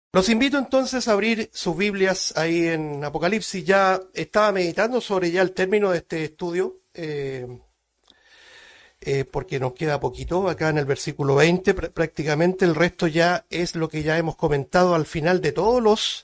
Los invito entonces a abrir sus Biblias ahí en Apocalipsis. Ya estaba meditando sobre ya el término de este estudio, porque nos queda poquito, acá en el versículo 20, prácticamente el resto ya es lo que ya hemos comentado al final de todos los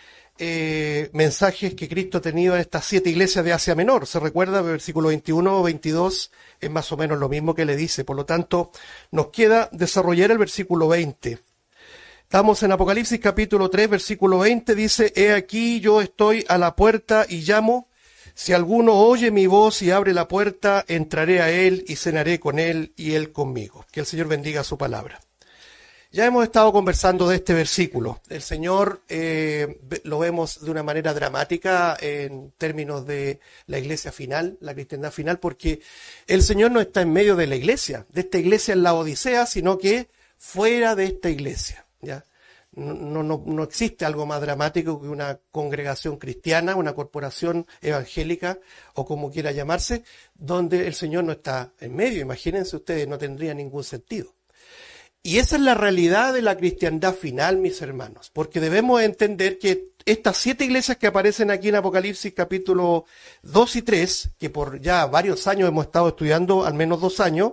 mensajes que Cristo ha tenido en estas 7 iglesias de Asia Menor. Se recuerda, el versículo 21 o 22 es más o menos lo mismo que le dice. Por lo tanto, nos queda desarrollar el versículo 20. Estamos en Apocalipsis capítulo 3, versículo 20, dice: He aquí yo estoy a la puerta y llamo. Si alguno oye mi voz y abre la puerta, entraré a él y cenaré con él y él conmigo. Que el Señor bendiga su palabra. Ya hemos estado conversando de este versículo. El Señor lo vemos de una manera dramática en términos de la iglesia final, la cristiandad final, porque el Señor no está en medio de la iglesia, de esta iglesia en la Odisea, sino que fuera de esta iglesia. ¿Ya? No existe algo más dramático que una congregación cristiana, una corporación evangélica, o como quiera llamarse, donde el Señor no está en medio. Imagínense ustedes, no tendría ningún sentido. Y esa es la realidad de la cristiandad final, mis hermanos, porque debemos entender que estas 7 iglesias que aparecen aquí en Apocalipsis capítulo 2 y 3, que por ya varios años hemos estado estudiando, al menos 2 años,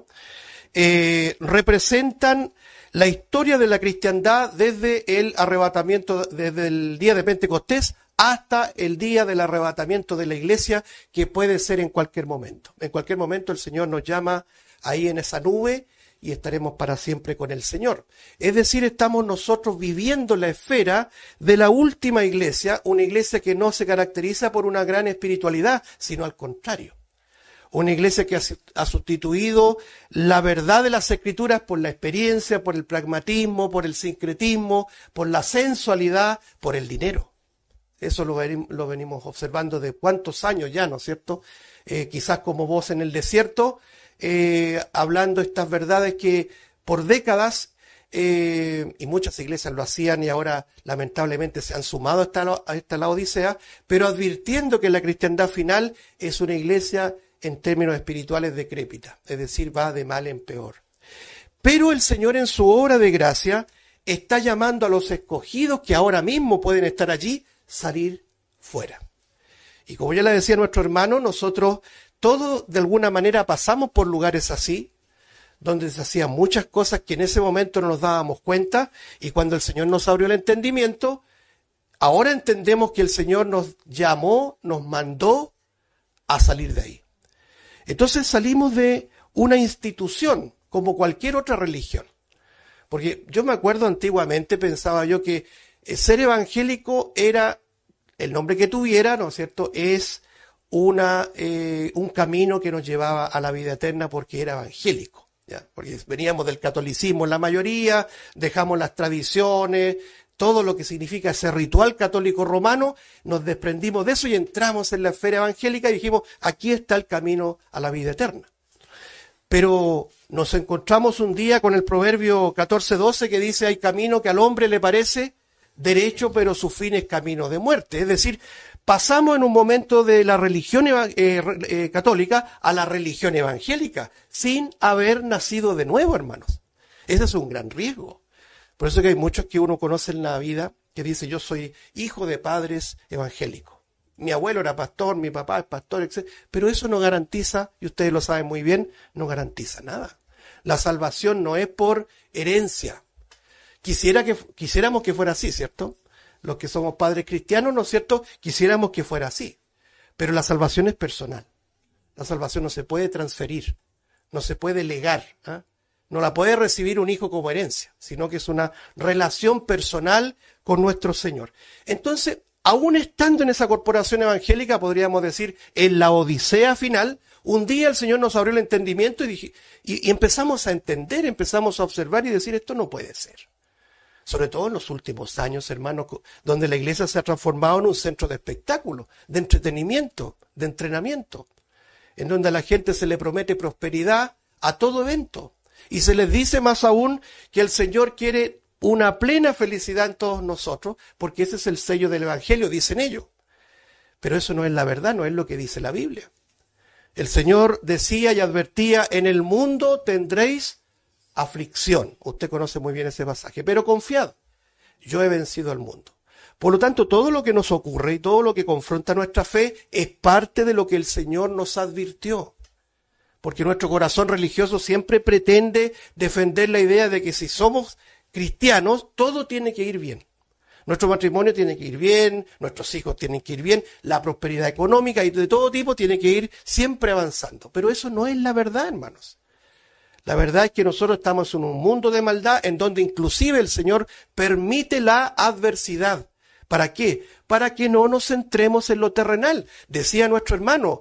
representan la historia de la cristiandad desde el arrebatamiento, desde el día de Pentecostés hasta el día del arrebatamiento de la iglesia, que puede ser en cualquier momento. En cualquier momento el Señor nos llama ahí en esa nube y estaremos para siempre con el Señor. Es decir, estamos nosotros viviendo la esfera de la última iglesia, una iglesia que no se caracteriza por una gran espiritualidad, sino al contrario. Una iglesia que ha sustituido la verdad de las Escrituras por la experiencia, por el pragmatismo, por el sincretismo, por la sensualidad, por el dinero. Eso lo venimos observando de cuántos años ya, ¿no es cierto? Quizás como voz en el desierto, hablando estas verdades que por décadas, y muchas iglesias lo hacían y ahora lamentablemente se han sumado a esta la Odisea, pero advirtiendo que la cristiandad final es una iglesia en términos espirituales decrépita, es decir, va de mal en peor. Pero el Señor en su obra de gracia está llamando a los escogidos que ahora mismo pueden estar allí, salir fuera. Y como ya le decía nuestro hermano, nosotros todos de alguna manera pasamos por lugares así, donde se hacían muchas cosas que en ese momento no nos dábamos cuenta, y cuando el Señor nos abrió el entendimiento, ahora entendemos que el Señor nos llamó, nos mandó a salir de ahí. Entonces salimos de una institución, como cualquier otra religión. Porque yo me acuerdo antiguamente, pensaba yo que ser evangélico era, el nombre que tuviera, ¿no es cierto?, es un camino que nos llevaba a la vida eterna porque era evangélico. ¿Ya? Porque veníamos del catolicismo en la mayoría, dejamos las tradiciones, todo lo que significa ese ritual católico romano, nos desprendimos de eso y entramos en la esfera evangélica y dijimos, aquí está el camino a la vida eterna. Pero nos encontramos un día con el proverbio 14:12 que dice, hay camino que al hombre le parece derecho, pero su fin es camino de muerte. Es decir, pasamos en un momento de la religión católica a la religión evangélica, sin haber nacido de nuevo, hermanos. Ese es un gran riesgo. Por eso que hay muchos que uno conoce en la vida que dice, yo soy hijo de padres evangélicos. Mi abuelo era pastor, mi papá es pastor, etc. Pero eso no garantiza, y ustedes lo saben muy bien, no garantiza nada. La salvación no es por herencia. Quisiéramos que fuera así, ¿cierto? Los que somos padres cristianos, ¿no es cierto? Quisiéramos que fuera así. Pero la salvación es personal. La salvación no se puede transferir, no se puede legar, ¿eh? No la puede recibir un hijo como herencia, sino que es una relación personal con nuestro Señor. Entonces, aún estando en esa corporación evangélica, podríamos decir, en la odisea final, un día el Señor nos abrió el entendimiento y empezamos a entender, empezamos a observar y decir, esto no puede ser. Sobre todo en los últimos años, hermanos, donde la iglesia se ha transformado en un centro de espectáculo, de entretenimiento, de entrenamiento, en donde a la gente se le promete prosperidad a todo evento. Y se les dice más aún que el Señor quiere una plena felicidad en todos nosotros, porque ese es el sello del Evangelio, dicen ellos. Pero eso no es la verdad, no es lo que dice la Biblia. El Señor decía y advertía, en el mundo tendréis aflicción. Usted conoce muy bien ese pasaje, pero confiad. yo he vencido al mundo. Por lo tanto, todo lo que nos ocurre y todo lo que confronta nuestra fe es parte de lo que el Señor nos advirtió. Porque nuestro corazón religioso siempre pretende defender la idea de que si somos cristianos, todo tiene que ir bien. Nuestro matrimonio tiene que ir bien, nuestros hijos tienen que ir bien, la prosperidad económica y de todo tipo tiene que ir siempre avanzando. Pero eso no es la verdad, hermanos. La verdad es que nosotros estamos en un mundo de maldad en donde inclusive el Señor permite la adversidad. ¿Para qué? Para que no nos centremos en lo terrenal. Decía nuestro hermano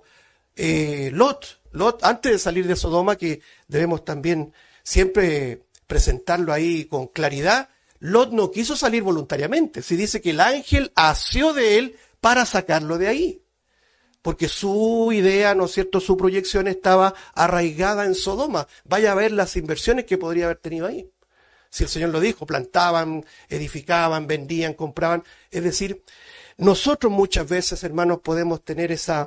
Lot, antes de salir de Sodoma, que debemos también siempre presentarlo ahí con claridad, Lot no quiso salir voluntariamente. Si dice que el ángel asió de él para sacarlo de ahí. Porque su idea, ¿no es cierto?, su proyección estaba arraigada en Sodoma. Vaya a ver las inversiones que podría haber tenido ahí. Si el Señor lo dijo, plantaban, edificaban, vendían, compraban. Es decir, nosotros muchas veces, hermanos, podemos tener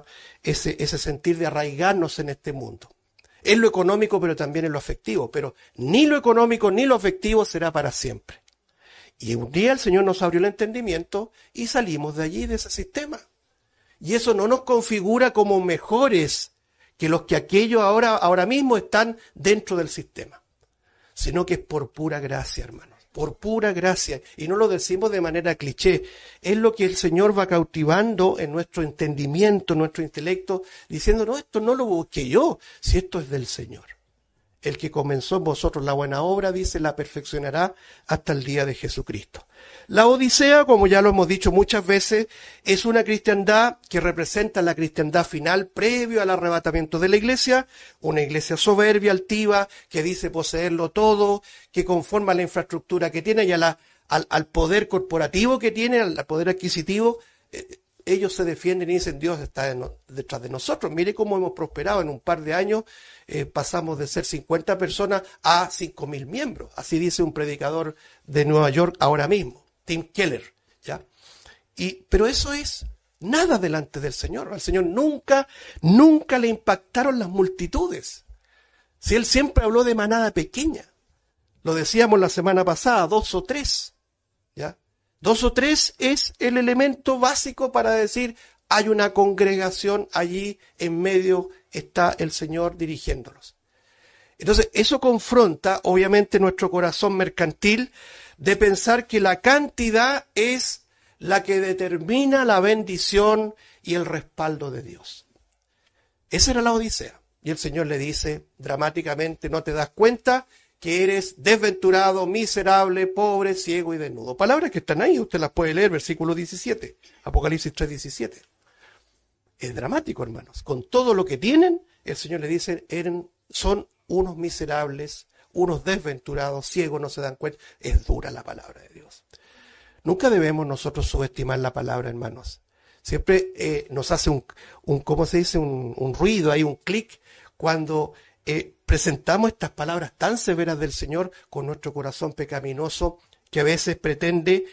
ese sentir de arraigarnos en este mundo. En lo económico, pero también en lo afectivo. Pero ni lo económico ni lo afectivo será para siempre. Y un día el Señor nos abrió el entendimiento y salimos de allí, de ese sistema. Y eso no nos configura como mejores que los que aquellos ahora mismo están dentro del sistema. Sino que es por pura gracia, hermanos, por pura gracia. Y no lo decimos de manera cliché. Es lo que el Señor va cautivando en nuestro entendimiento, en nuestro intelecto, diciendo, no, esto no lo busqué yo, si esto es del Señor. El que comenzó en vosotros la buena obra, dice, la perfeccionará hasta el día de Jesucristo. La Odisea, como ya lo hemos dicho muchas veces, es una cristiandad que representa la cristiandad final previo al arrebatamiento de la iglesia, una iglesia soberbia, altiva, que dice poseerlo todo, que conforme a la infraestructura que tiene y al poder corporativo que tiene, al poder adquisitivo. Ellos se defienden y dicen, Dios está detrás de nosotros. Mire cómo hemos prosperado en un par de años. Pasamos de ser 50 personas a 5.000 miembros. Así dice un predicador de Nueva York ahora mismo, Tim Keller, ¿ya? Pero eso es nada delante del Señor. Al Señor nunca le impactaron las multitudes. Si Él siempre habló de manada pequeña. Lo decíamos la semana pasada, 2 o 3, ¿ya? 2 o 3 es el elemento básico para decir hay una congregación allí, en medio está el Señor dirigiéndolos. Entonces, eso confronta, obviamente, nuestro corazón mercantil de pensar que la cantidad es la que determina la bendición y el respaldo de Dios. Esa era la Odisea. Y el Señor le dice dramáticamente, ¿no te das cuenta que eres desventurado, miserable, pobre, ciego y desnudo? Palabras que están ahí, usted las puede leer, versículo 17, Apocalipsis 3:17. Es dramático, hermanos. Con todo lo que tienen, el Señor le dice, son unos miserables, unos desventurados, ciegos, no se dan cuenta. Es dura la palabra de Dios. Nunca debemos nosotros subestimar la palabra, hermanos. Siempre nos hace ¿cómo se dice? Un ruido, hay un clic cuando presentamos estas palabras tan severas del Señor con nuestro corazón pecaminoso que a veces pretende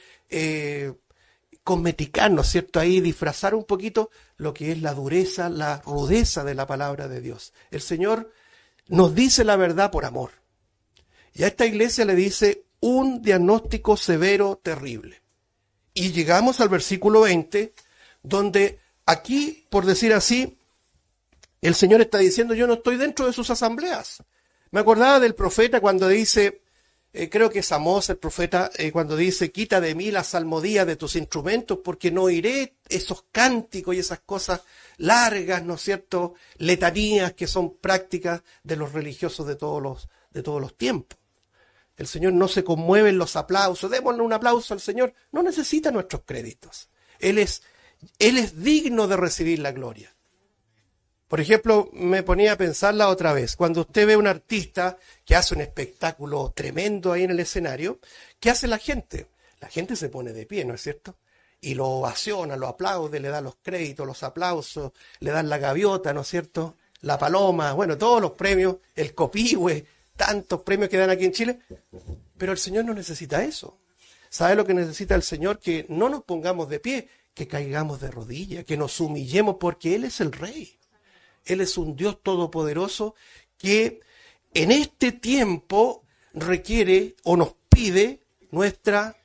cosmeticar, ¿no es cierto? Ahí disfrazar un poquito lo que es la dureza, la rudeza de la palabra de Dios. El Señor nos dice la verdad por amor. Y a esta iglesia le dice un diagnóstico severo, terrible. Y llegamos al versículo 20, donde aquí, por decir así, el Señor está diciendo, yo no estoy dentro de sus asambleas. Me acordaba del profeta cuando dice, creo que es Amós el profeta, cuando dice, quita de mí la salmodía de tus instrumentos, porque no oiré esos cánticos y esas cosas largas, ¿no es cierto?, letanías que son prácticas de los religiosos de todos los tiempos. El Señor no se conmueve en los aplausos, démosle un aplauso al Señor, no necesita nuestros créditos. Él es digno de recibir la gloria. Por ejemplo, me ponía a pensarla otra vez. Cuando usted ve a un artista que hace un espectáculo tremendo ahí en el escenario, ¿qué hace la gente? La gente se pone de pie, ¿no es cierto? Y lo ovaciona, lo aplaude, le da los créditos, los aplausos, le dan la gaviota, ¿no es cierto? La paloma, bueno, todos los premios, el copihue, tantos premios que dan aquí en Chile. Pero el Señor no necesita eso. ¿Sabe lo que necesita el Señor? Que no nos pongamos de pie, que caigamos de rodillas, que nos humillemos, porque Él es el Rey. Él es un Dios todopoderoso que en este tiempo requiere o nos pide nuestra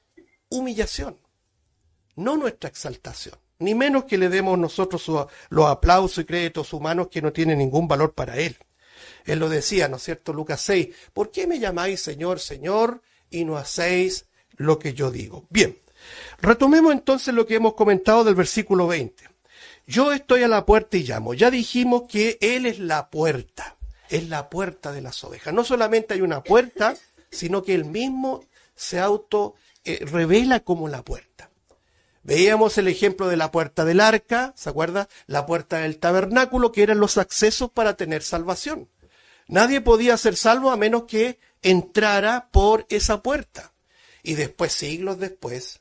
humillación, no nuestra exaltación, ni menos que le demos nosotros los aplausos y créditos humanos que no tienen ningún valor para Él. Él lo decía, ¿no es cierto? Lucas 6, ¿por qué me llamáis Señor, Señor, y no hacéis lo que yo digo? Bien, retomemos entonces lo que hemos comentado del versículo 20. Yo estoy a la puerta y llamo. Ya dijimos que Él es la puerta de las ovejas. No solamente hay una puerta, sino que Él mismo se revela como la puerta. Veíamos el ejemplo de la puerta del arca, ¿se acuerda? La puerta del tabernáculo, que eran los accesos para tener salvación. Nadie podía ser salvo a menos que entrara por esa puerta. Y después, siglos después,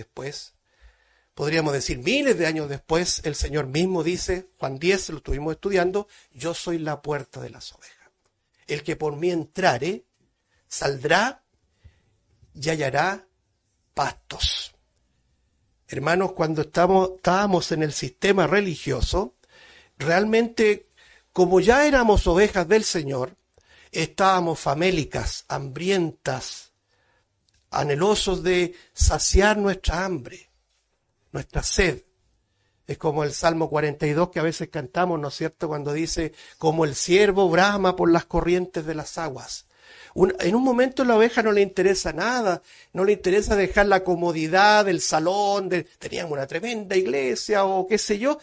podríamos decir miles de años después, el Señor mismo dice, Juan 10, lo estuvimos estudiando, yo soy la puerta de las ovejas. El que por mí entrare, saldrá y hallará pastos. Hermanos, cuando estábamos en el sistema religioso, realmente, como ya éramos ovejas del Señor, estábamos famélicas, hambrientas, anhelosos de saciar nuestra hambre, nuestra sed. Es como el Salmo 42 que a veces cantamos, ¿no es cierto?, cuando dice, como el ciervo brama por las corrientes de las aguas. En un momento a la oveja no le interesa nada, no le interesa dejar la comodidad del salón, teníamos una tremenda iglesia o qué sé yo.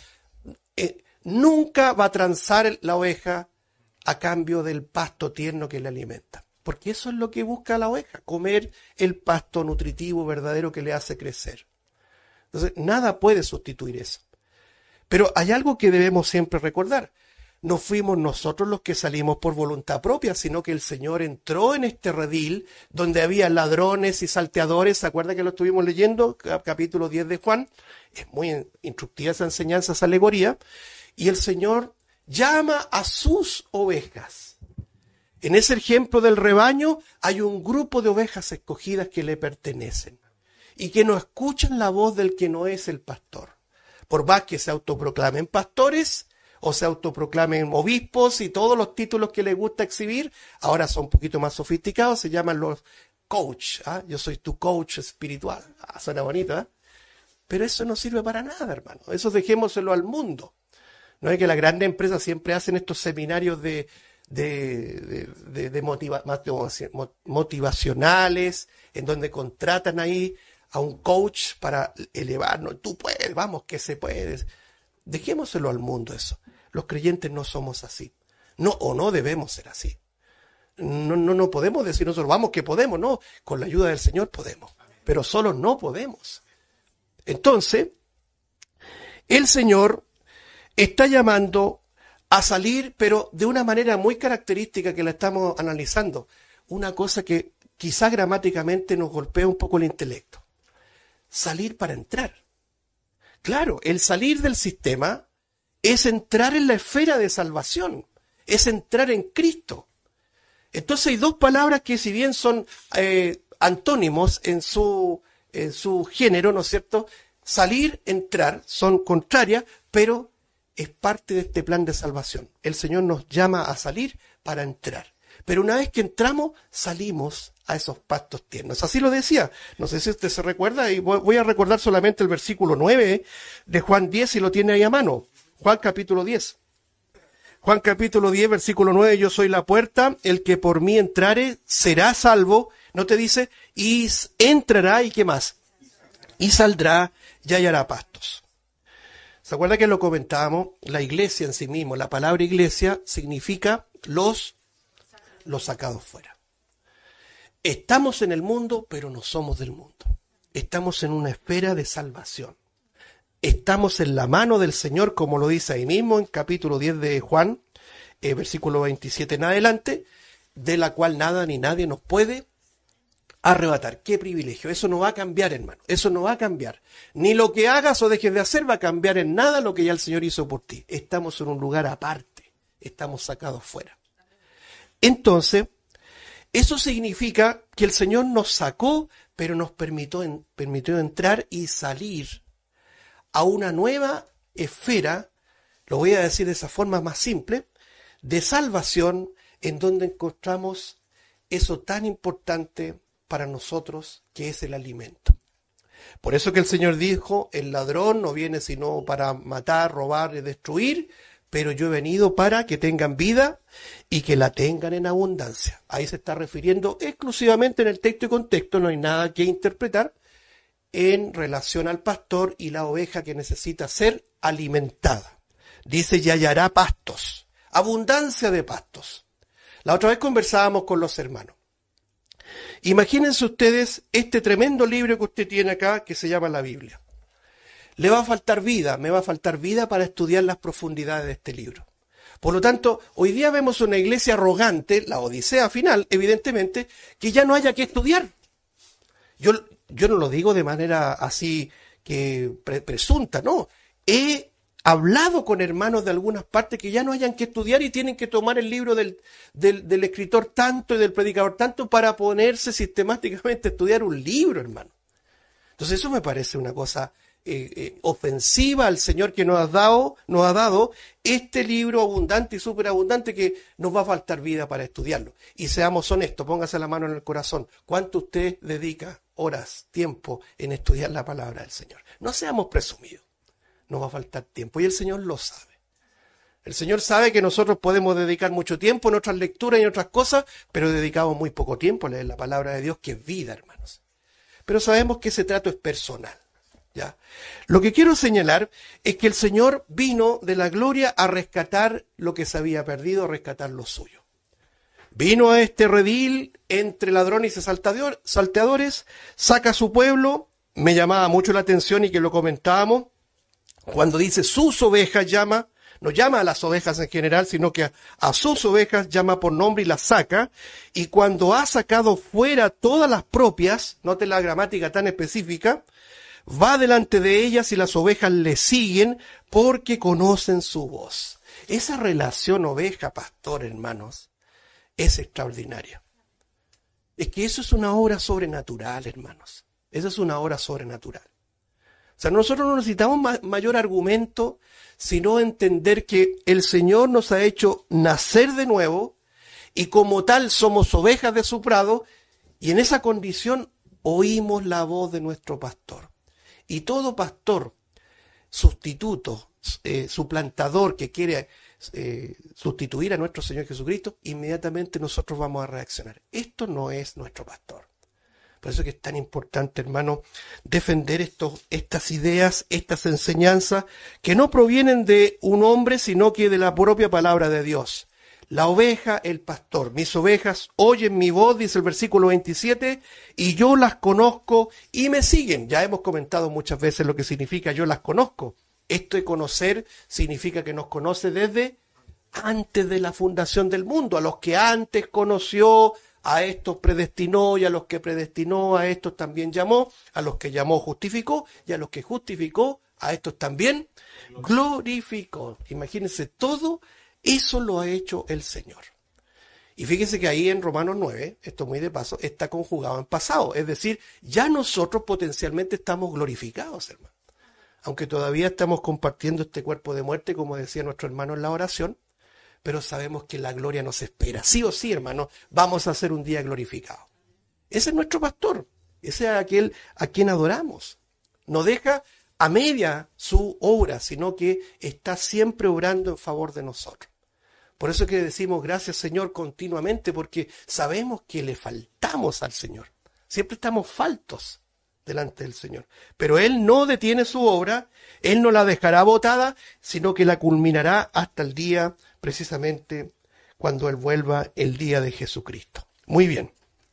Nunca va a transar la oveja a cambio del pasto tierno que le alimenta. Porque eso es lo que busca la oveja, comer el pasto nutritivo verdadero que le hace crecer. Entonces, nada puede sustituir eso. Pero hay algo que debemos siempre recordar. No fuimos nosotros los que salimos por voluntad propia, sino que el Señor entró en este redil donde había ladrones y salteadores. ¿Se acuerda que lo estuvimos leyendo? Capítulo 10 de Juan. Es muy instructiva esa enseñanza, esa alegoría. Y el Señor llama a sus ovejas. En ese ejemplo del rebaño hay un grupo de ovejas escogidas que le pertenecen y que no escuchan la voz del que no es el pastor. Por más que se autoproclamen pastores o se autoproclamen obispos y todos los títulos que les gusta exhibir, ahora son un poquito más sofisticados, se llaman los coach. Yo soy tu coach espiritual. Suena bonito, ¿eh? Pero eso no sirve para nada, hermano. Eso dejémoselo al mundo. No es que las grandes empresas siempre hacen estos seminarios motivacionales, en donde contratan ahí a un coach para elevarnos. Tú puedes, vamos, que se puede. Dejémoselo al mundo eso. Los creyentes no somos así. No debemos ser así. No podemos decir nosotros, vamos que podemos. No, con la ayuda del Señor podemos. Pero solo no podemos. Entonces, el Señor está llamando a salir, pero de una manera muy característica que la estamos analizando. Una cosa que quizás gramáticamente nos golpea un poco el intelecto. Salir para entrar. Claro, el salir del sistema es entrar en la esfera de salvación, es entrar en Cristo. Entonces hay dos palabras que si bien son antónimos en su género, ¿no es cierto? Salir, entrar, son contrarias, pero es parte de este plan de salvación. El Señor nos llama a salir para entrar. Pero una vez que entramos, salimos a esos pastos tiernos. Así lo decía. No sé si usted se recuerda, y voy a recordar solamente el versículo 9 de Juan 10, si lo tiene ahí a mano. Juan capítulo 10. Juan capítulo 10, versículo 9, yo soy la puerta, el que por mí entrare será salvo. ¿No te dice? Y entrará, ¿y qué más? Y saldrá y hallará pastos. ¿Se acuerda que lo comentábamos? La iglesia en sí mismo, la palabra iglesia significa los sacados fuera. Estamos en el mundo, pero no somos del mundo. Estamos en una esfera de salvación. Estamos en la mano del Señor, como lo dice ahí mismo en capítulo 10 de Juan, versículo 27 en adelante, de la cual nada ni nadie nos puede arrebatar. ¡Qué privilegio! Eso no va a cambiar, hermano. Eso no va a cambiar. Ni lo que hagas o dejes de hacer va a cambiar en nada lo que ya el Señor hizo por ti. Estamos en un lugar aparte. Estamos sacados fuera. Entonces, eso significa que el Señor nos sacó, pero nos permitió entrar y salir a una nueva esfera, lo voy a decir de esa forma más simple, de salvación, en donde encontramos eso tan importante para nosotros que es el alimento. Por eso que el Señor dijo, el ladrón no viene sino para matar, robar y destruir, pero yo he venido para que tengan vida y que la tengan en abundancia. Ahí se está refiriendo exclusivamente en el texto y contexto, no hay nada que interpretar en relación al pastor y la oveja que necesita ser alimentada. Dice, y hallará pastos, abundancia de pastos. La otra vez conversábamos con los hermanos. Imagínense ustedes este tremendo libro que usted tiene acá, que se llama la Biblia. Le va a faltar vida, me va a faltar vida para estudiar las profundidades de este libro. Por lo tanto, hoy día vemos una iglesia arrogante, la odisea final, evidentemente, que ya no haya que estudiar. Yo no lo digo de manera así que presunta, no. He hablado con hermanos de algunas partes que ya no hayan que estudiar y tienen que tomar el libro del escritor tanto y del predicador tanto para ponerse sistemáticamente a estudiar un libro, hermano. Entonces eso me parece una cosa ofensiva al Señor que nos ha dado este libro abundante y superabundante que nos va a faltar vida para estudiarlo. Y seamos honestos, póngase la mano en el corazón. ¿Cuánto usted dedica horas, tiempo en estudiar la palabra del Señor? No seamos presumidos. Nos va a faltar tiempo y el Señor lo sabe. El Señor sabe que nosotros podemos dedicar mucho tiempo en otras lecturas y en otras cosas, pero dedicamos muy poco tiempo a leer la palabra de Dios, que es vida, hermanos. Pero sabemos que ese trato es personal. ¿Ya? Lo que quiero señalar es que el Señor vino de la gloria a rescatar lo que se había perdido, a rescatar lo suyo. Vino a este redil entre ladrones y salteadores, saca a su pueblo. Me llamaba mucho la atención y que lo comentábamos, cuando dice sus ovejas llama, no llama a las ovejas en general, sino que a sus ovejas llama por nombre y las saca. Y cuando ha sacado fuera todas las propias, note la gramática tan específica, va delante de ellas y las ovejas le siguen porque conocen su voz. Esa relación oveja-pastor, hermanos, es extraordinaria. Es que eso es una obra sobrenatural, hermanos. Eso es una obra sobrenatural. O sea, nosotros no necesitamos mayor argumento, sino entender que el Señor nos ha hecho nacer de nuevo y como tal somos ovejas de su prado y en esa condición oímos la voz de nuestro pastor. Y todo pastor, sustituto, suplantador que quiere sustituir a nuestro Señor Jesucristo, inmediatamente nosotros vamos a reaccionar. Esto no es nuestro pastor. Por eso es que es tan importante, hermano, defender estas ideas, estas enseñanzas, que no provienen de un hombre, sino que de la propia palabra de Dios. La oveja, el pastor. Mis ovejas oyen mi voz, dice el versículo 27, y yo las conozco y me siguen. Ya hemos comentado muchas veces lo que significa yo las conozco. Esto de conocer significa que nos conoce desde antes de la fundación del mundo. A los que antes conoció, a estos predestinó, y a los que predestinó, a estos también llamó. A los que llamó, justificó, y a los que justificó, a estos también glorificó. Imagínense, todo eso lo ha hecho el Señor. Y fíjense que ahí en Romanos 9, esto muy de paso, está conjugado en pasado. Es decir, ya nosotros potencialmente estamos glorificados, hermano. Aunque todavía estamos compartiendo este cuerpo de muerte, como decía nuestro hermano en la oración, pero sabemos que la gloria nos espera. Sí o sí, hermano, vamos a ser un día glorificados. Ese es nuestro pastor. Ese es aquel a quien adoramos. No deja a media su obra, sino que está siempre obrando en favor de nosotros. Por eso es que decimos gracias, Señor, continuamente, porque sabemos que le faltamos al Señor. Siempre estamos faltos delante del Señor. Pero Él no detiene su obra, Él no la dejará botada, sino que la culminará hasta el día, precisamente, cuando Él vuelva, el día de Jesucristo. Muy bien.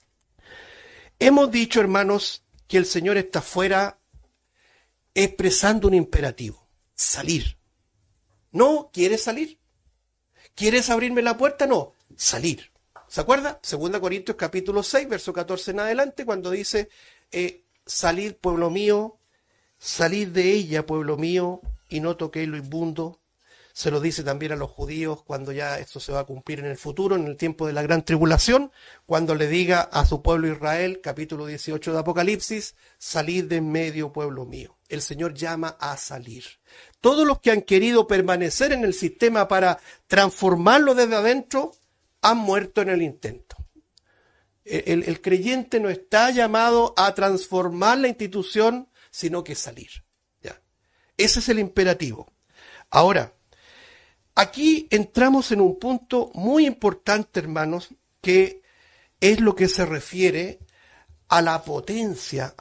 Hemos dicho, hermanos, que el Señor está fuera expresando un imperativo. Salir. ¿No quieres salir? ¿Quieres abrirme la puerta? No, salir. ¿Se acuerda? 2 Corintios capítulo 6, verso 14 en adelante, cuando dice, salid, pueblo mío, salid de ella, pueblo mío, y no toquéis lo inmundo. Se lo dice también a los judíos cuando ya esto se va a cumplir en el futuro, en el tiempo de la gran tribulación, cuando le diga a su pueblo Israel, capítulo 18 de Apocalipsis, salid de en medio, pueblo mío. El Señor llama a salir. Todos los que han querido permanecer en el sistema para transformarlo desde adentro, han muerto en el intento. El creyente no está llamado a transformar la institución sino que salir. ¿Ya? Ese es el imperativo. Ahora, aquí entramos en un punto muy importante, hermanos, que es lo que se refiere a la potencia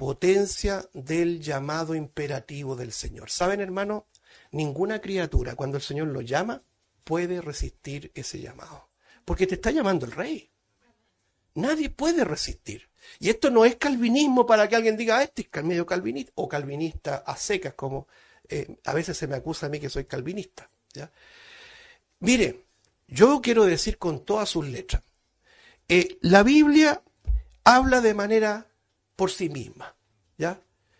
del llamado imperativo del Señor. ¿Saben, hermanos? Ninguna criatura, cuando el Señor lo llama, puede resistir ese llamado. Porque te está llamando el Rey. Nadie puede resistir. Y esto no es calvinismo para que alguien diga, este es medio calvinista, o calvinista a secas, como a veces se me acusa a mí que soy calvinista. ¿Ya? Mire, yo quiero decir con todas sus letras, la Biblia habla de manera por sí misma. ¿Ya?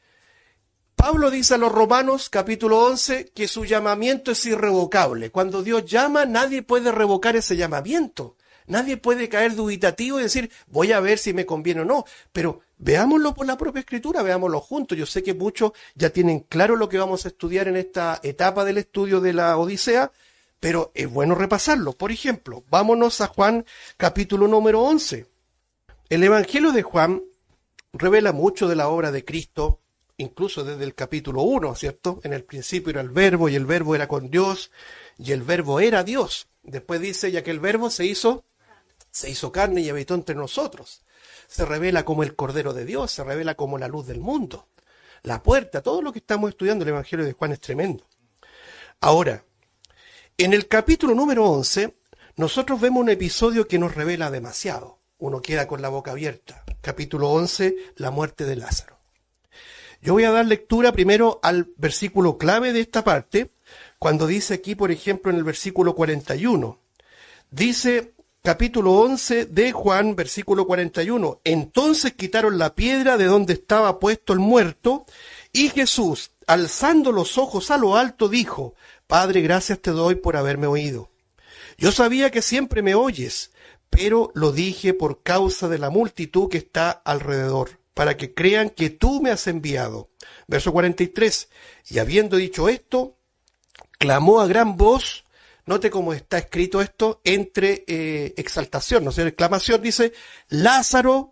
Pablo dice a los Romanos, capítulo 11, que su llamamiento es irrevocable. Cuando Dios llama, nadie puede revocar ese llamamiento. Nadie puede caer dubitativo y decir, voy a ver si me conviene o no. Pero veámoslo por la propia Escritura, veámoslo juntos. Yo sé que muchos ya tienen claro lo que vamos a estudiar en esta etapa del estudio de la Odisea, pero es bueno repasarlo. Por ejemplo, vámonos a Juan, capítulo número 11. El Evangelio de Juan revela mucho de la obra de Cristo, incluso desde el capítulo 1, ¿cierto? En el principio era el Verbo, y el Verbo era con Dios, y el Verbo era Dios. Después dice, ya que el Verbo se hizo carne y habitó entre nosotros. Se revela como el Cordero de Dios, se revela como la luz del mundo. La puerta, todo lo que estamos estudiando el Evangelio de Juan es tremendo. Ahora, en el capítulo número 11, nosotros vemos un episodio que nos revela demasiado. Uno queda con la boca abierta. Capítulo 11, la muerte de Lázaro. Yo voy a dar lectura primero al versículo clave de esta parte, cuando dice aquí, por ejemplo, en el versículo 41. Dice, capítulo 11 de Juan, versículo 41. Entonces quitaron la piedra de donde estaba puesto el muerto, y Jesús, alzando los ojos a lo alto, dijo, Padre, gracias te doy por haberme oído. Yo sabía que siempre me oyes, pero lo dije por causa de la multitud que está alrededor, para que crean que tú me has enviado. Verso 43. Y habiendo dicho esto, clamó a gran voz. Note cómo está escrito esto entre exaltación, no sé, exclamación, dice, Lázaro,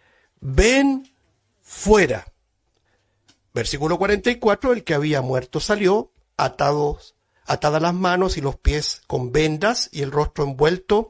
ven fuera. Versículo 44, el que había muerto salió, atadas las manos y los pies con vendas y el rostro envuelto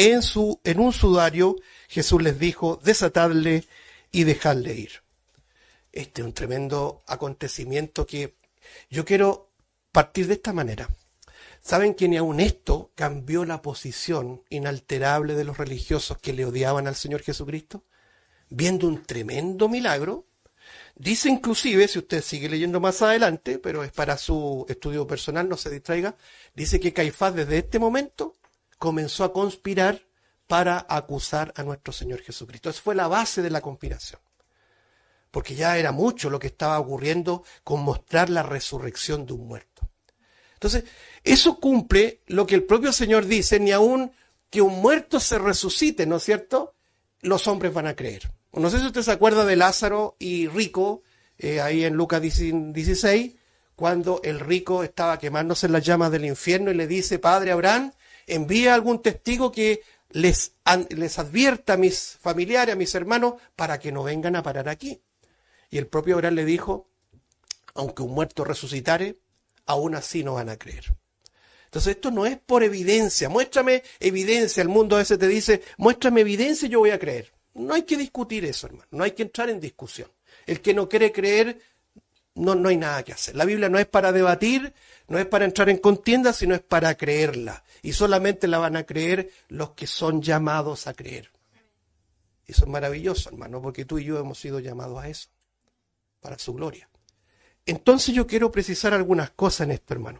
en un sudario. Jesús les dijo, desatadle y dejadle ir. Este es un tremendo acontecimiento que yo quiero partir de esta manera. ¿Saben que ni aun esto cambió la posición inalterable de los religiosos que le odiaban al Señor Jesucristo? Viendo un tremendo milagro, dice inclusive, si usted sigue leyendo más adelante, pero es para su estudio personal, no se distraiga, dice que Caifás desde este momento comenzó a conspirar para acusar a nuestro Señor Jesucristo. Esa fue la base de la conspiración. Porque ya era mucho lo que estaba ocurriendo con mostrar la resurrección de un muerto. Entonces, eso cumple lo que el propio Señor dice, ni aun que un muerto se resucite, ¿no es cierto? Los hombres van a creer. No sé si usted se acuerda de Lázaro y rico, ahí en Lucas 16, cuando el rico estaba quemándose en las llamas del infierno y le dice, Padre Abraham, envía algún testigo que les advierta a mis familiares, a mis hermanos, para que no vengan a parar aquí. Y el propio Abraham le dijo, aunque un muerto resucitare, aún así no van a creer. Entonces esto no es por evidencia, muéstrame evidencia, el mundo a veces te dice, muéstrame evidencia y yo voy a creer. No hay que discutir eso, hermano, no hay que entrar en discusión. El que no quiere creer, no hay nada que hacer. La Biblia no es para debatir, no es para entrar en contienda, sino es para creerla. Y solamente la van a creer los que son llamados a creer. Eso es maravilloso, hermano, porque tú y yo hemos sido llamados a eso, para su gloria. Entonces yo quiero precisar algunas cosas en esto, hermano.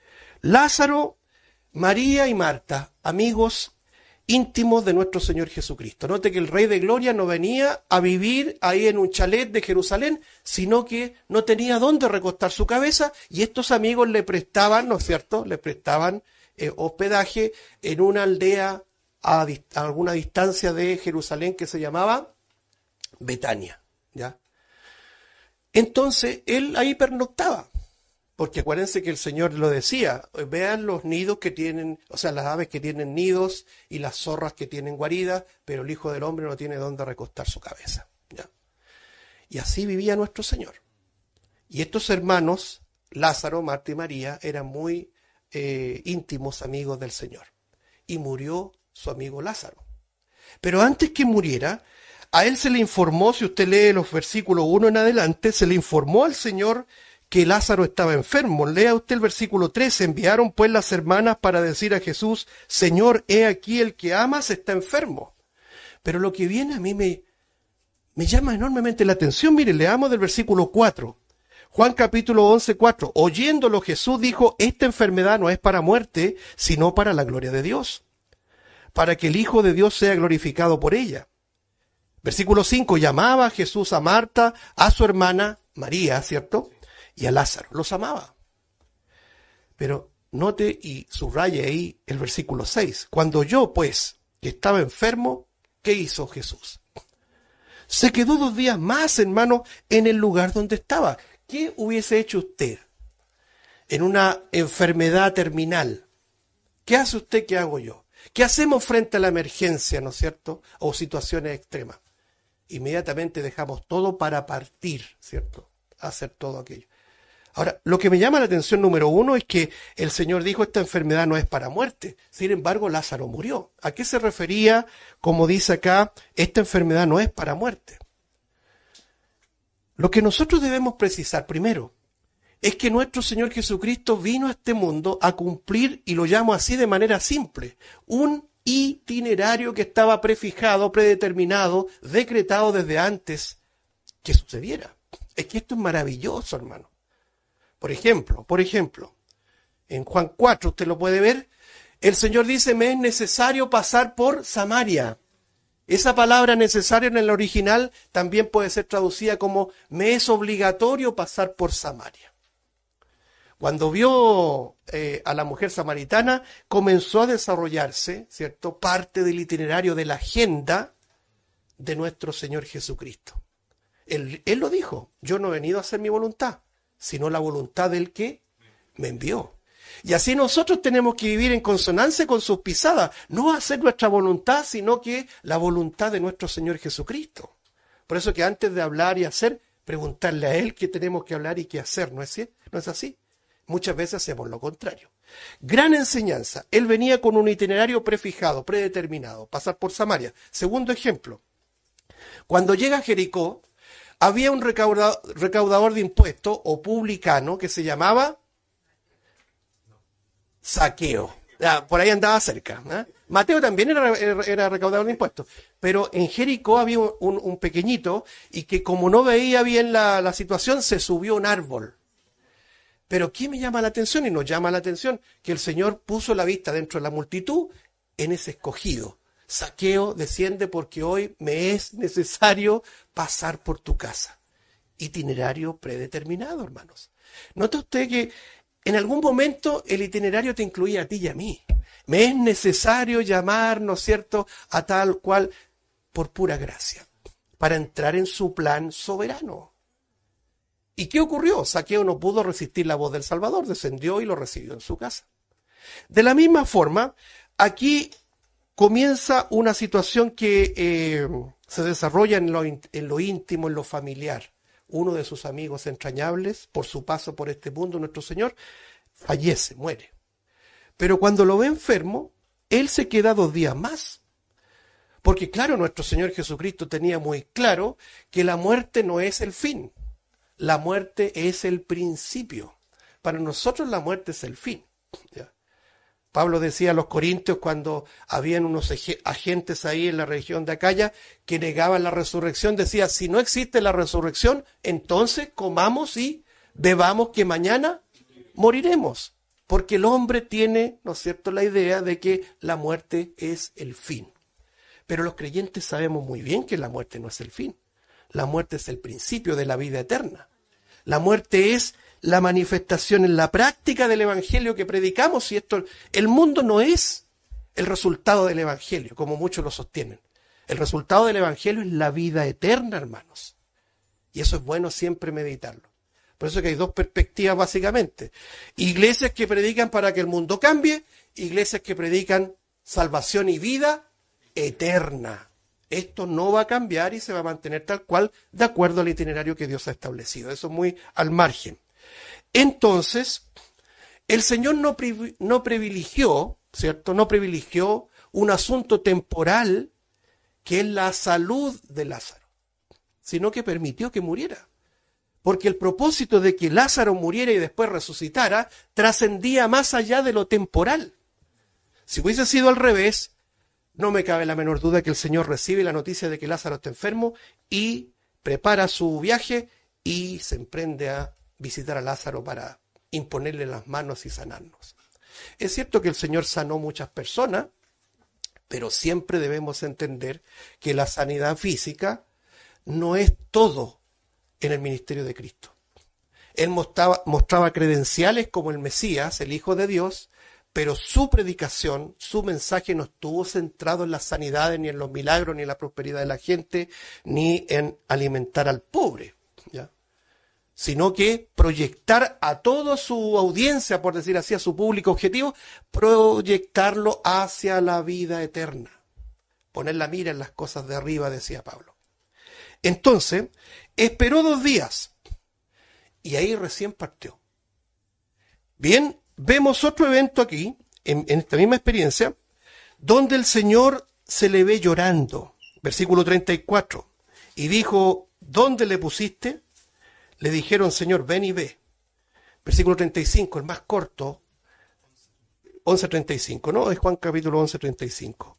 Lázaro, María y Marta, amigos íntimos de nuestro Señor Jesucristo. Note que el Rey de Gloria no venía a vivir ahí en un chalet de Jerusalén, sino que no tenía dónde recostar su cabeza y estos amigos le prestaban, ¿no es cierto?, le prestaban hospedaje en una aldea a alguna distancia de Jerusalén que se llamaba Betania, ¿ya? Entonces, él ahí pernoctaba, porque acuérdense que el Señor lo decía, vean los nidos que tienen, o sea, las aves que tienen nidos y las zorras que tienen guaridas, pero el Hijo del Hombre no tiene dónde recostar su cabeza, ¿ya? Y así vivía nuestro Señor. Y estos hermanos, Lázaro, Marta y María, eran muy íntimos amigos del Señor. Y murió su amigo Lázaro. Pero antes que muriera, a él se le informó, si usted lee los versículos 1 en adelante, se le informó al Señor que Lázaro estaba enfermo. Lea usted el versículo 3, enviaron pues las hermanas para decir a Jesús, Señor, he aquí el que amas está enfermo. Pero lo que viene a mí me llama enormemente la atención. Mire, leamos del versículo 4. Juan capítulo 11, 4. Oyéndolo Jesús dijo, esta enfermedad no es para muerte, sino para la gloria de Dios, para que el Hijo de Dios sea glorificado por ella. Versículo 5. Llamaba Jesús a Marta, a su hermana María, ¿cierto? Y a Lázaro. Los amaba. Pero note y subraye ahí el versículo 6. Cuando oyó, pues, que estaba enfermo, ¿qué hizo Jesús? Se quedó 2 días más, hermano, en el lugar donde estaba. ¿Qué hubiese hecho usted en una enfermedad terminal? ¿Qué hace usted? ¿Qué hago yo? ¿Qué hacemos frente a la emergencia, no es cierto? O situaciones extremas. Inmediatamente dejamos todo para partir, ¿cierto? Hacer todo aquello. Ahora, lo que me llama la atención número 1 es que el Señor dijo, esta enfermedad no es para muerte. Sin embargo, Lázaro murió. ¿A qué se refería, como dice acá, esta enfermedad no es para muerte? Lo que nosotros debemos precisar primero es que nuestro Señor Jesucristo vino a este mundo a cumplir, y lo llamo así de manera simple, un itinerario que estaba prefijado, predeterminado, decretado desde antes que sucediera. Es que esto es maravilloso, hermano. Por ejemplo, en Juan 4, usted lo puede ver, el Señor dice, me es necesario pasar por Samaria. Esa palabra necesario en el original también puede ser traducida como me es obligatorio pasar por Samaria. Cuando vio a la mujer samaritana, comenzó a desarrollarse, ¿cierto?, parte del itinerario de la agenda de nuestro Señor Jesucristo. Él lo dijo, yo no he venido a hacer mi voluntad, sino la voluntad del que me envió. Y así nosotros tenemos que vivir en consonancia con sus pisadas, no hacer nuestra voluntad, sino que la voluntad de nuestro Señor Jesucristo. Por eso que antes de hablar y hacer, preguntarle a Él qué tenemos que hablar y qué hacer, ¿no es así? Muchas veces hacemos lo contrario. Gran enseñanza. Él venía con un itinerario prefijado, predeterminado, pasar por Samaria. Segundo ejemplo. Cuando llega a Jericó, había un recaudador de impuestos o publicano que se llamaba Zaqueo. Por ahí andaba cerca. Mateo también era recaudador de impuestos. Pero en Jericó había un pequeñito y que como no veía bien la situación, se subió a un árbol. Pero ¿qué me llama la atención? Y nos llama la atención que el Señor puso la vista dentro de la multitud en ese escogido. Zaqueo, desciende porque hoy me es necesario pasar por tu casa. Itinerario predeterminado, hermanos. Nota usted que en algún momento el itinerario te incluía a ti y a mí. Me es necesario llamar, ¿no es cierto?, a tal cual por pura gracia, para entrar en su plan soberano. ¿Y qué ocurrió? Zaqueo no pudo resistir la voz del Salvador, descendió y lo recibió en su casa. De la misma forma, aquí comienza una situación que se desarrolla en lo íntimo, en lo familiar. Uno de sus amigos entrañables, por su paso por este mundo, nuestro Señor, fallece, muere. Pero cuando lo ve enfermo, él se queda 2 días más. Porque claro, nuestro Señor Jesucristo tenía muy claro que la muerte no es el fin. La muerte es el principio. Para nosotros la muerte es el fin. ¿Ya? Pablo decía a los corintios cuando habían unos agentes ahí en la región de Acaya que negaban la resurrección, decía, si no existe la resurrección, entonces comamos y bebamos que mañana moriremos. Porque el hombre tiene, ¿no es cierto?, la idea de que la muerte es el fin. Pero los creyentes sabemos muy bien que la muerte no es el fin. La muerte es el principio de la vida eterna. La muerte es la manifestación en la práctica del evangelio que predicamos, y el mundo no es el resultado del evangelio, como muchos lo sostienen. El resultado del evangelio es la vida eterna, hermanos. Y eso es bueno siempre meditarlo. Por eso que hay 2 perspectivas básicamente. Iglesias que predican para que el mundo cambie, iglesias que predican salvación y vida eterna. Esto no va a cambiar y se va a mantener tal cual de acuerdo al itinerario que Dios ha establecido. Eso es muy al margen. Entonces, el Señor no privilegió, ¿cierto? No privilegió un asunto temporal que es la salud de Lázaro, sino que permitió que muriera. Porque el propósito de que Lázaro muriera y después resucitara trascendía más allá de lo temporal. Si hubiese sido al revés, no me cabe la menor duda que el Señor recibe la noticia de que Lázaro está enfermo y prepara su viaje y se emprende a visitar a Lázaro para imponerle las manos y sanarnos. Es cierto que el Señor sanó muchas personas, pero siempre debemos entender que la sanidad física no es todo en el ministerio de Cristo. Él mostraba credenciales como el Mesías, el Hijo de Dios, pero su predicación, su mensaje no estuvo centrado en las sanidades, ni en los milagros, ni en la prosperidad de la gente, ni en alimentar al pobre, ¿ya? Sino que proyectar a toda su audiencia, por decir así, a su público objetivo, proyectarlo hacia la vida eterna. Poner la mira en las cosas de arriba, decía Pablo. Entonces, esperó 2 días y ahí recién partió. Bien, vemos otro evento aquí, en esta misma experiencia, donde el Señor se le ve llorando. Versículo 34. Y dijo, ¿dónde le pusiste? Le dijeron, Señor, ven y ve. Versículo 35, el más corto, 11:35, ¿no? Es Juan capítulo 11:35.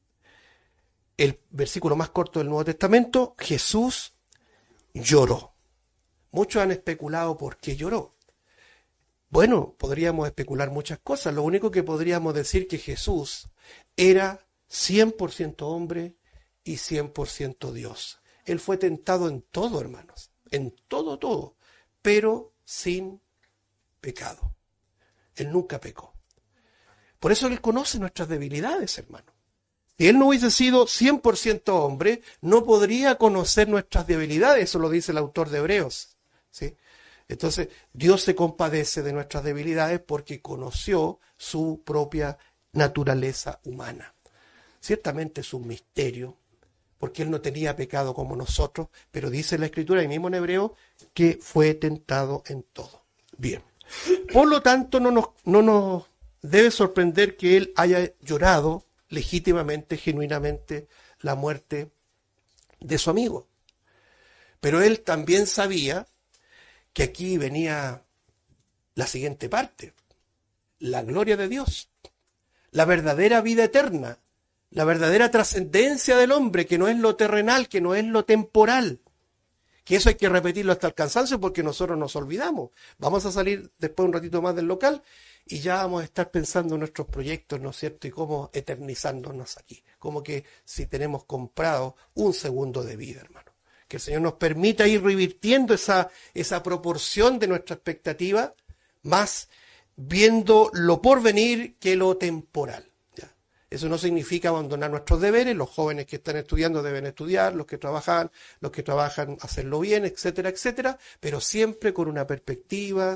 El versículo más corto del Nuevo Testamento, Jesús lloró. Muchos han especulado por qué lloró. Bueno, podríamos especular muchas cosas. Lo único que podríamos decir que Jesús era 100% hombre y 100% Dios. Él fue tentado en todo, hermanos. En todo, pero sin pecado. Él nunca pecó. Por eso Él conoce nuestras debilidades, hermano. Si Él no hubiese sido 100% hombre, no podría conocer nuestras debilidades. Eso lo dice el autor de Hebreos, ¿sí? Entonces, Dios se compadece de nuestras debilidades porque conoció su propia naturaleza humana. Ciertamente es un misterio, porque Él no tenía pecado como nosotros, pero dice la Escritura, y mismo en Hebreo, que fue tentado en todo. Bien. Por lo tanto, no nos debe sorprender que Él haya llorado legítimamente, genuinamente, la muerte de su amigo. Pero Él también sabía que aquí venía la siguiente parte, la gloria de Dios, la verdadera vida eterna, la verdadera trascendencia del hombre, que no es lo terrenal, que no es lo temporal, que eso hay que repetirlo hasta el cansancio porque nosotros nos olvidamos. Vamos a salir después un ratito más del local y ya vamos a estar pensando en nuestros proyectos, ¿no es cierto? Y cómo eternizándonos aquí, como que si tenemos comprado un segundo de vida, hermano. Que el Señor nos permita ir revirtiendo esa proporción de nuestra expectativa, más viendo lo porvenir que lo temporal, ¿ya? Eso no significa abandonar nuestros deberes. Los jóvenes que están estudiando deben estudiar, los que trabajan hacerlo bien, etcétera, etcétera, pero siempre con una perspectiva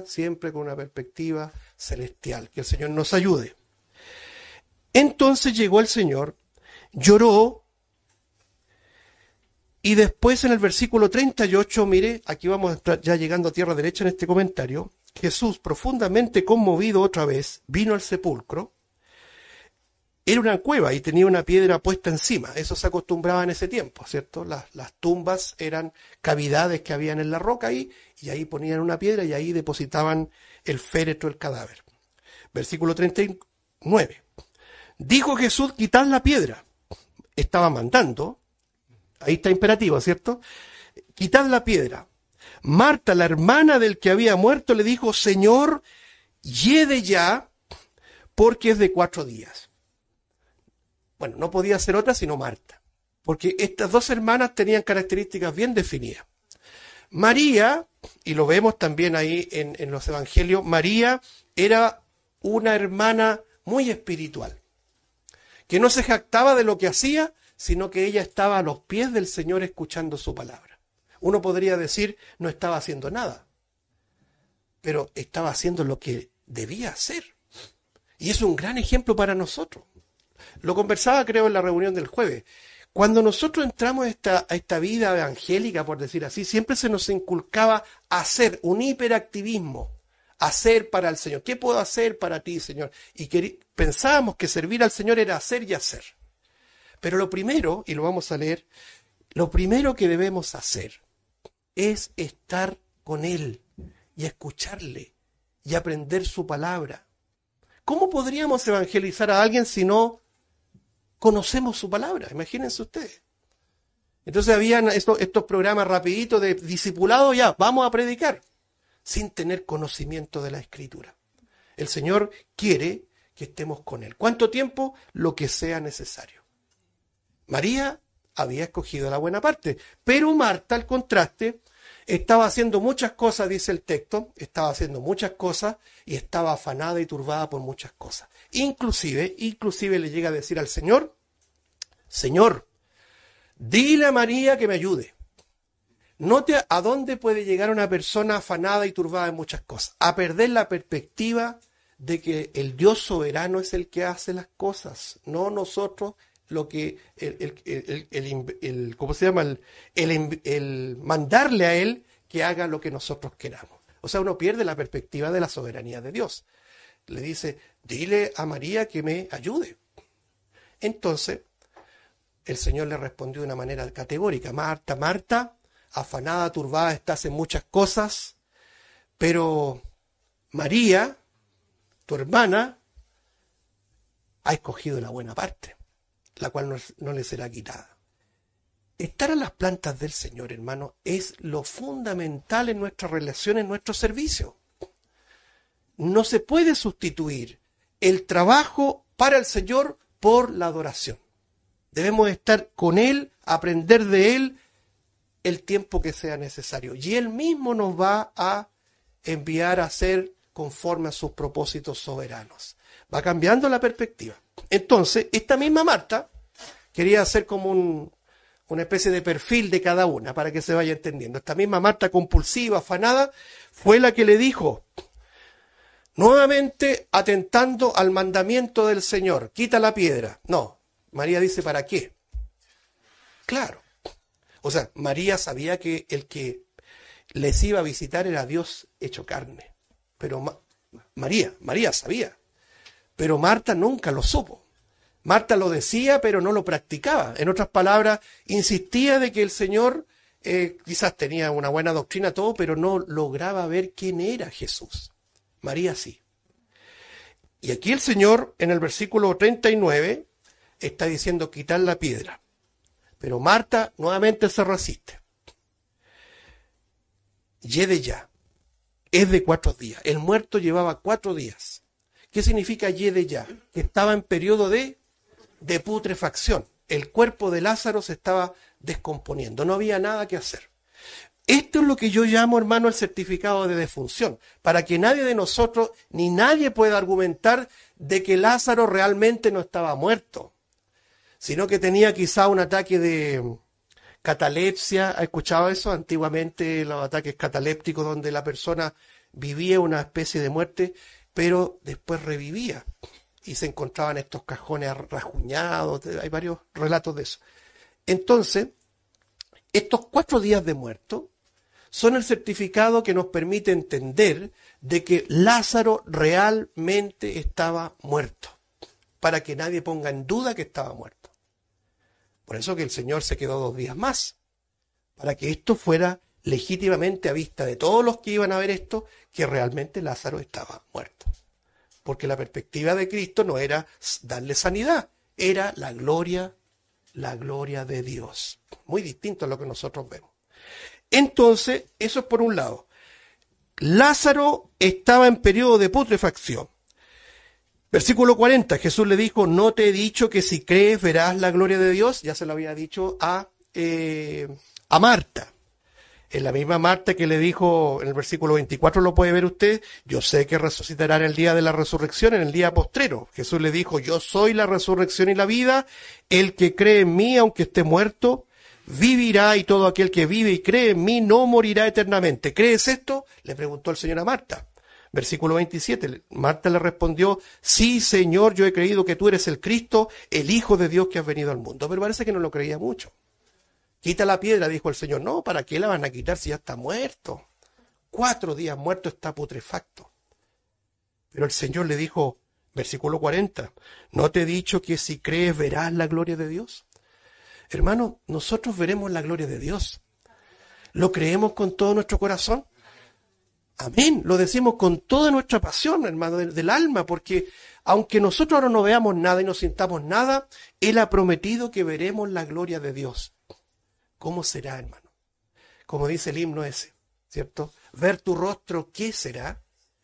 celestial. Que el Señor nos ayude. Entonces llegó el Señor, lloró. Y después en el versículo 38, mire, aquí vamos a estar ya llegando a tierra derecha en este comentario, Jesús, profundamente conmovido otra vez, vino al sepulcro. Era una cueva y tenía una piedra puesta encima. Eso se acostumbraba en ese tiempo, ¿cierto? Las tumbas eran cavidades que habían en la roca y ahí ponían una piedra y ahí depositaban el féretro, el cadáver. Versículo 39. Dijo Jesús, quitad la piedra. Estaba mandando. Ahí está imperativo, ¿cierto? Quitad la piedra. Marta, la hermana del que había muerto, le dijo, Señor, hiede ya, porque es de 4 días. Bueno, no podía ser otra sino Marta, porque estas 2 hermanas tenían características bien definidas. María, y lo vemos también ahí en los evangelios, María era una hermana muy espiritual, que no se jactaba de lo que hacía, sino que ella estaba a los pies del Señor escuchando su palabra. Uno podría decir, no estaba haciendo nada, pero estaba haciendo lo que debía hacer. Y es un gran ejemplo para nosotros. Lo conversaba, creo, en la reunión del jueves. Cuando nosotros entramos a esta vida evangélica, por decir así, siempre se nos inculcaba hacer, un hiperactivismo, hacer para el Señor. ¿Qué puedo hacer para ti, Señor? Y pensábamos que servir al Señor era hacer y hacer. Pero lo primero, y lo vamos a leer, lo primero que debemos hacer es estar con Él y escucharle y aprender su palabra. ¿Cómo podríamos evangelizar a alguien si no conocemos su palabra? Imagínense ustedes. Entonces habían estos programas rapiditos de discipulado, ya, vamos a predicar, sin tener conocimiento de la Escritura. El Señor quiere que estemos con Él. ¿Cuánto tiempo? Lo que sea necesario. María había escogido la buena parte, pero Marta, al contraste, estaba haciendo muchas cosas, dice el texto, estaba haciendo muchas cosas y estaba afanada y turbada por muchas cosas. Inclusive le llega a decir al Señor, Señor, dile a María que me ayude. Note a dónde puede llegar una persona afanada y turbada en muchas cosas. A perder la perspectiva de que el Dios soberano es el que hace las cosas, no nosotros lo que ¿cómo se llama? El mandarle a Él que haga lo que nosotros queramos. O sea, uno pierde la perspectiva de la soberanía de Dios. Le dice, dile a María que me ayude. Entonces, el Señor le respondió de una manera categórica, Marta, Marta, afanada, turbada, estás en muchas cosas, pero María, tu hermana, ha escogido la buena parte, la cual no le será quitada. Estar a las plantas del Señor, hermano, es lo fundamental en nuestra relación, en nuestro servicio. No se puede sustituir el trabajo para el Señor por la adoración. Debemos estar con Él, aprender de Él el tiempo que sea necesario. Y Él mismo nos va a enviar a hacer conforme a sus propósitos soberanos. Va cambiando la perspectiva. Entonces, esta misma Marta quería hacer como una especie de perfil de cada una para que se vaya entendiendo. Esta misma Marta compulsiva, afanada, fue la que le dijo, nuevamente atentando al mandamiento del Señor, quita la piedra. No, María dice, ¿para qué? Claro. O sea, María sabía que el que les iba a visitar era Dios hecho carne. Pero María sabía. Pero Marta nunca lo supo. Marta lo decía, pero no lo practicaba. En otras palabras, insistía de que el Señor quizás tenía una buena doctrina, todo, pero no lograba ver quién era Jesús. María sí. Y aquí el Señor, en el versículo 39, está diciendo quitar la piedra. Pero Marta nuevamente se resiste. Yede ya. Es de 4 días. El muerto llevaba 4 días. ¿Qué significa yede ya? Que estaba en periodo de putrefacción. El cuerpo de Lázaro se estaba descomponiendo. No había nada que hacer. Esto es lo que yo llamo, hermano, el certificado de defunción. Para que nadie de nosotros, ni nadie pueda argumentar de que Lázaro realmente no estaba muerto, sino que tenía quizá un ataque de catalepsia. ¿Ha escuchado eso? Antiguamente los ataques catalépticos donde la persona vivía una especie de muerte, pero después revivía y se encontraban estos cajones rajuñados. Hay varios relatos de eso. Entonces, estos 4 días de muerto son el certificado que nos permite entender de que Lázaro realmente estaba muerto, para que nadie ponga en duda que estaba muerto. Por eso que el Señor se quedó 2 días más, para que esto fuera legítimamente a vista de todos los que iban a ver esto, que realmente Lázaro estaba muerto. Porque la perspectiva de Cristo no era darle sanidad, era la gloria de Dios. Muy distinto a lo que nosotros vemos. Entonces, eso es por un lado. Lázaro estaba en periodo de putrefacción. Versículo 40, Jesús le dijo, ¿no te he dicho que si crees verás la gloria de Dios? Ya se lo había dicho a Marta. En la misma Marta que le dijo en el versículo 24, lo puede ver usted, yo sé que resucitará en el día de la resurrección, en el día postrero. Jesús le dijo, yo soy la resurrección y la vida, el que cree en mí, aunque esté muerto, vivirá, y todo aquel que vive y cree en mí no morirá eternamente. ¿Crees esto? Le preguntó el Señor a Marta. Versículo 27, Marta le respondió, sí, Señor, yo he creído que tú eres el Cristo, el Hijo de Dios que has venido al mundo. Pero parece que no lo creía mucho. Quita la piedra, dijo el Señor. No, ¿para qué la van a quitar si ya está muerto? 4 días muerto, está putrefacto. Pero el Señor le dijo, versículo 40, ¿no te he dicho que si crees verás la gloria de Dios? Hermano, nosotros veremos la gloria de Dios. ¿Lo creemos con todo nuestro corazón? Amén, lo decimos con toda nuestra pasión, hermano, del alma, porque aunque nosotros ahora no veamos nada y no sintamos nada, Él ha prometido que veremos la gloria de Dios. ¿Cómo será, hermano? Como dice el himno ese, ¿cierto? Ver tu rostro, ¿qué será?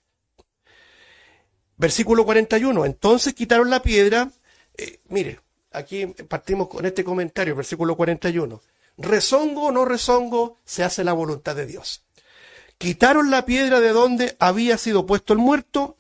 Versículo 41, entonces quitaron la piedra, mire, aquí partimos con este comentario, versículo 41. Rezongo o no rezongo, se hace la voluntad de Dios. Quitaron la piedra de donde había sido puesto el muerto,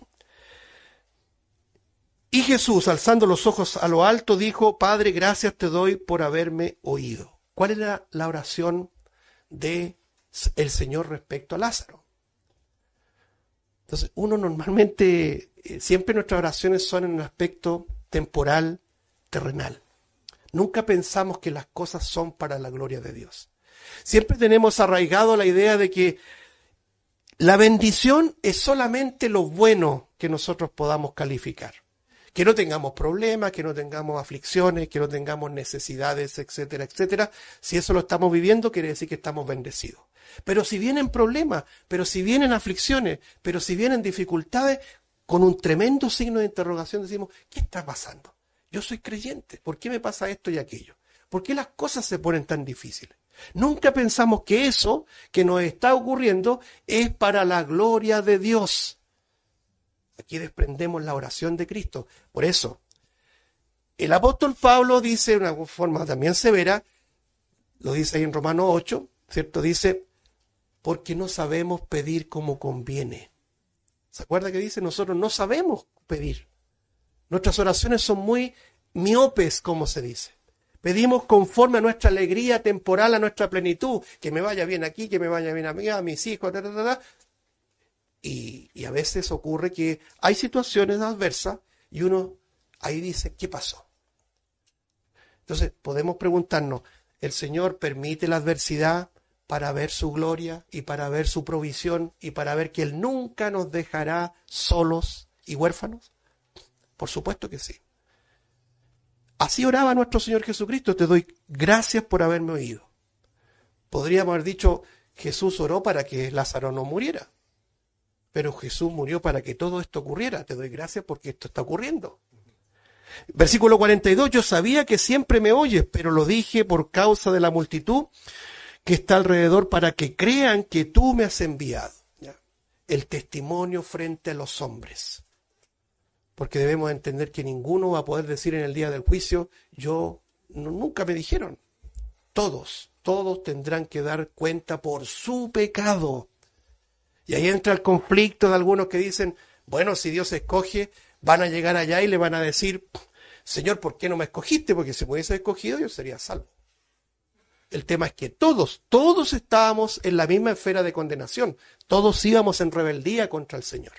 y Jesús, alzando los ojos a lo alto, dijo, Padre, gracias te doy por haberme oído. ¿Cuál era la oración del Señor respecto a Lázaro? Entonces, uno normalmente, siempre nuestras oraciones son en un aspecto temporal, terrenal. Nunca pensamos que las cosas son para la gloria de Dios. Siempre tenemos arraigado la idea de que la bendición es solamente lo bueno que nosotros podamos calificar. Que no tengamos problemas, que no tengamos aflicciones, que no tengamos necesidades, etcétera, etcétera. Si eso lo estamos viviendo, quiere decir que estamos bendecidos. Pero si vienen problemas, pero si vienen aflicciones, pero si vienen dificultades, con un tremendo signo de interrogación decimos, ¿qué está pasando? Yo soy creyente, ¿por qué me pasa esto y aquello? ¿Por qué las cosas se ponen tan difíciles? Nunca pensamos que eso que nos está ocurriendo es para la gloria de Dios. Aquí desprendemos la oración de Cristo. Por eso, el apóstol Pablo dice de una forma también severa, lo dice ahí en Romanos 8, ¿cierto? Dice, porque no sabemos pedir como conviene. ¿Se acuerda que dice? Nosotros no sabemos pedir. Nuestras oraciones son muy miopes, como se dice. Pedimos conforme a nuestra alegría temporal, a nuestra plenitud, que me vaya bien aquí, que me vaya bien a mí, a mis hijos, Y a veces ocurre que hay situaciones adversas y uno ahí dice, ¿qué pasó? Entonces podemos preguntarnos, ¿el Señor permite la adversidad para ver su gloria y para ver su provisión y para ver que Él nunca nos dejará solos y huérfanos? Por supuesto que sí. Así oraba nuestro Señor Jesucristo, te doy gracias por haberme oído. Podríamos haber dicho, Jesús oró para que Lázaro no muriera. Pero Jesús murió para que todo esto ocurriera. Te doy gracias porque esto está ocurriendo. Versículo 42, yo sabía que siempre me oyes, pero lo dije por causa de la multitud que está alrededor para que crean que tú me has enviado. ¿Ya? El testimonio frente a los hombres. Porque debemos entender que ninguno va a poder decir en el día del juicio, nunca me dijeron. Todos tendrán que dar cuenta por su pecado. Y ahí entra el conflicto de algunos que dicen, bueno, si Dios escoge, van a llegar allá y le van a decir, Señor, ¿por qué no me escogiste? Porque si me hubiese escogido, yo sería salvo. El tema es que todos estábamos en la misma esfera de condenación. Todos íbamos en rebeldía contra el Señor.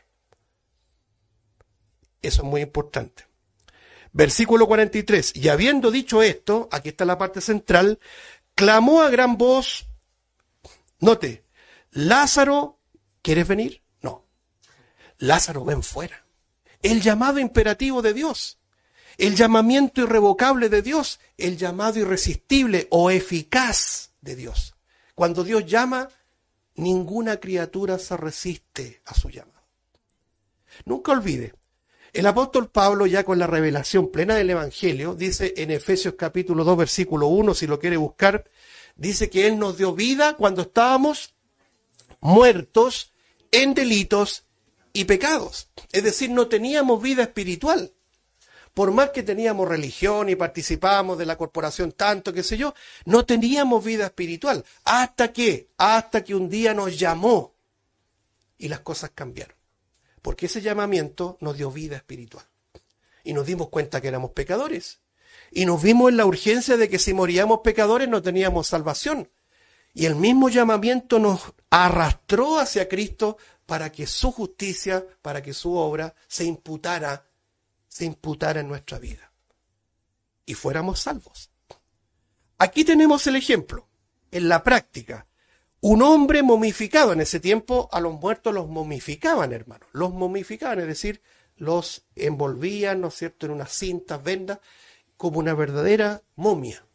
Eso es muy importante. Versículo 43. Y habiendo dicho esto, aquí está la parte central, clamó a gran voz, note, Lázaro, ¿quieres venir? No. Lázaro, ven fuera. El llamado imperativo de Dios. El llamamiento irrevocable de Dios. El llamado irresistible o eficaz de Dios. Cuando Dios llama, ninguna criatura se resiste a su llamado. Nunca olvide, el apóstol Pablo, ya con la revelación plena del Evangelio, dice en Efesios capítulo 2, versículo 1, si lo quiere buscar, dice que Él nos dio vida cuando estábamos muertos en delitos y pecados. Es decir, no teníamos vida espiritual. Por más que teníamos religión y participábamos de la corporación tanto, qué sé yo, no teníamos vida espiritual. Hasta que un día nos llamó y las cosas cambiaron. Porque ese llamamiento nos dio vida espiritual. Y nos dimos cuenta que éramos pecadores. Y nos vimos en la urgencia de que si moríamos pecadores no teníamos salvación. Y el mismo llamamiento nos arrastró hacia Cristo para que su justicia, para que su obra se imputara en nuestra vida. Y fuéramos salvos. Aquí tenemos el ejemplo, en la práctica. Un hombre momificado, en ese tiempo a los muertos los momificaban, hermanos. Los momificaban, es decir, los envolvían, ¿no es cierto?, en unas cintas, vendas, como una verdadera momia.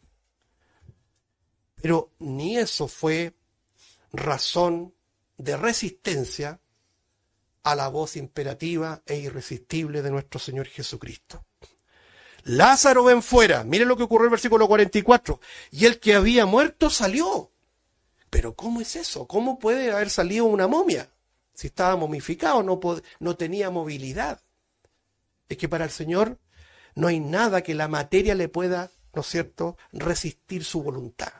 Pero ni eso fue razón de resistencia a la voz imperativa e irresistible de nuestro Señor Jesucristo. Lázaro, ven fuera. Mire lo que ocurrió en el versículo 44. Y el que había muerto salió. Pero ¿cómo es eso? ¿Cómo puede haber salido una momia? Si estaba momificado, no tenía movilidad. Es que para el Señor no hay nada que la materia le pueda, ¿no es cierto?, resistir su voluntad.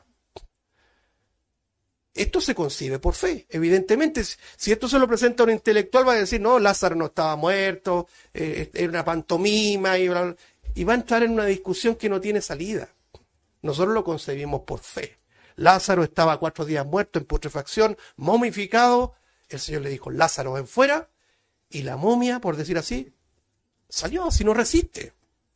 Esto se concibe por fe. Evidentemente, si esto se lo presenta a un intelectual, va a decir, no, Lázaro no estaba muerto, era una pantomima, y va a entrar en una discusión que no tiene salida. Nosotros lo concebimos por fe. Lázaro estaba 4 días muerto en putrefacción, momificado. El Señor le dijo, Lázaro, ven fuera. Y la momia, por decir así, salió, si no resiste.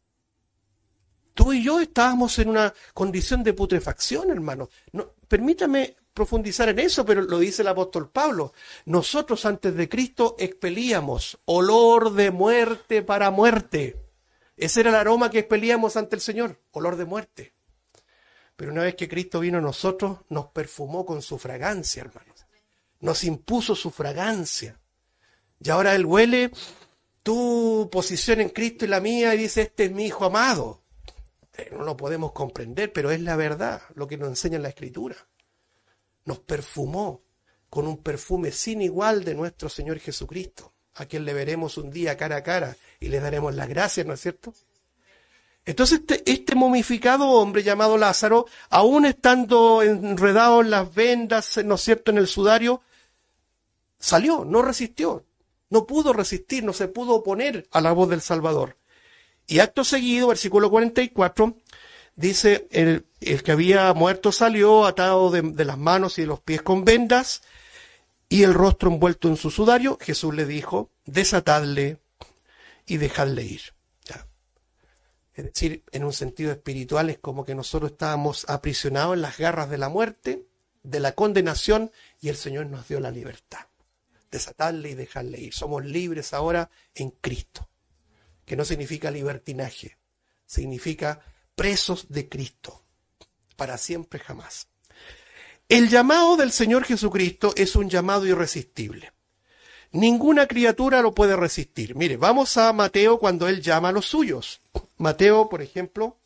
Tú y yo estábamos en una condición de putrefacción, hermano. No, permítame profundizar en eso, pero lo dice el apóstol Pablo. Nosotros antes de Cristo expelíamos olor de muerte para muerte. Ese era el aroma que expelíamos ante el Señor, olor de muerte. Pero una vez que Cristo vino a nosotros, nos perfumó con su fragancia, hermanos. Nos impuso su fragancia. Y ahora Él huele tu posición en Cristo y la mía y dice, este es mi Hijo amado. No lo podemos comprender, pero es la verdad, lo que nos enseña la Escritura. Nos perfumó con un perfume sin igual de nuestro Señor Jesucristo, a quien le veremos un día cara a cara y le daremos las gracias, ¿no es cierto? Entonces este momificado hombre llamado Lázaro, aún estando enredado en las vendas, ¿no es cierto?, en el sudario, salió, no resistió, no pudo resistir, no se pudo oponer a la voz del Salvador. Y acto seguido, versículo 44, dice, el que había muerto salió atado de las manos y de los pies con vendas y el rostro envuelto en su sudario. Jesús le dijo, desatadle y dejadle ir. ¿Ya? Es decir, en un sentido espiritual es como que nosotros estábamos aprisionados en las garras de la muerte, de la condenación, y el Señor nos dio la libertad. Desatadle y dejadle ir. Somos libres ahora en Cristo, que no significa libertinaje, significa presos de Cristo, para siempre jamás. El llamado del Señor Jesucristo es un llamado irresistible. Ninguna criatura lo puede resistir. Mire, vamos a Mateo cuando Él llama a los suyos. Mateo, por ejemplo,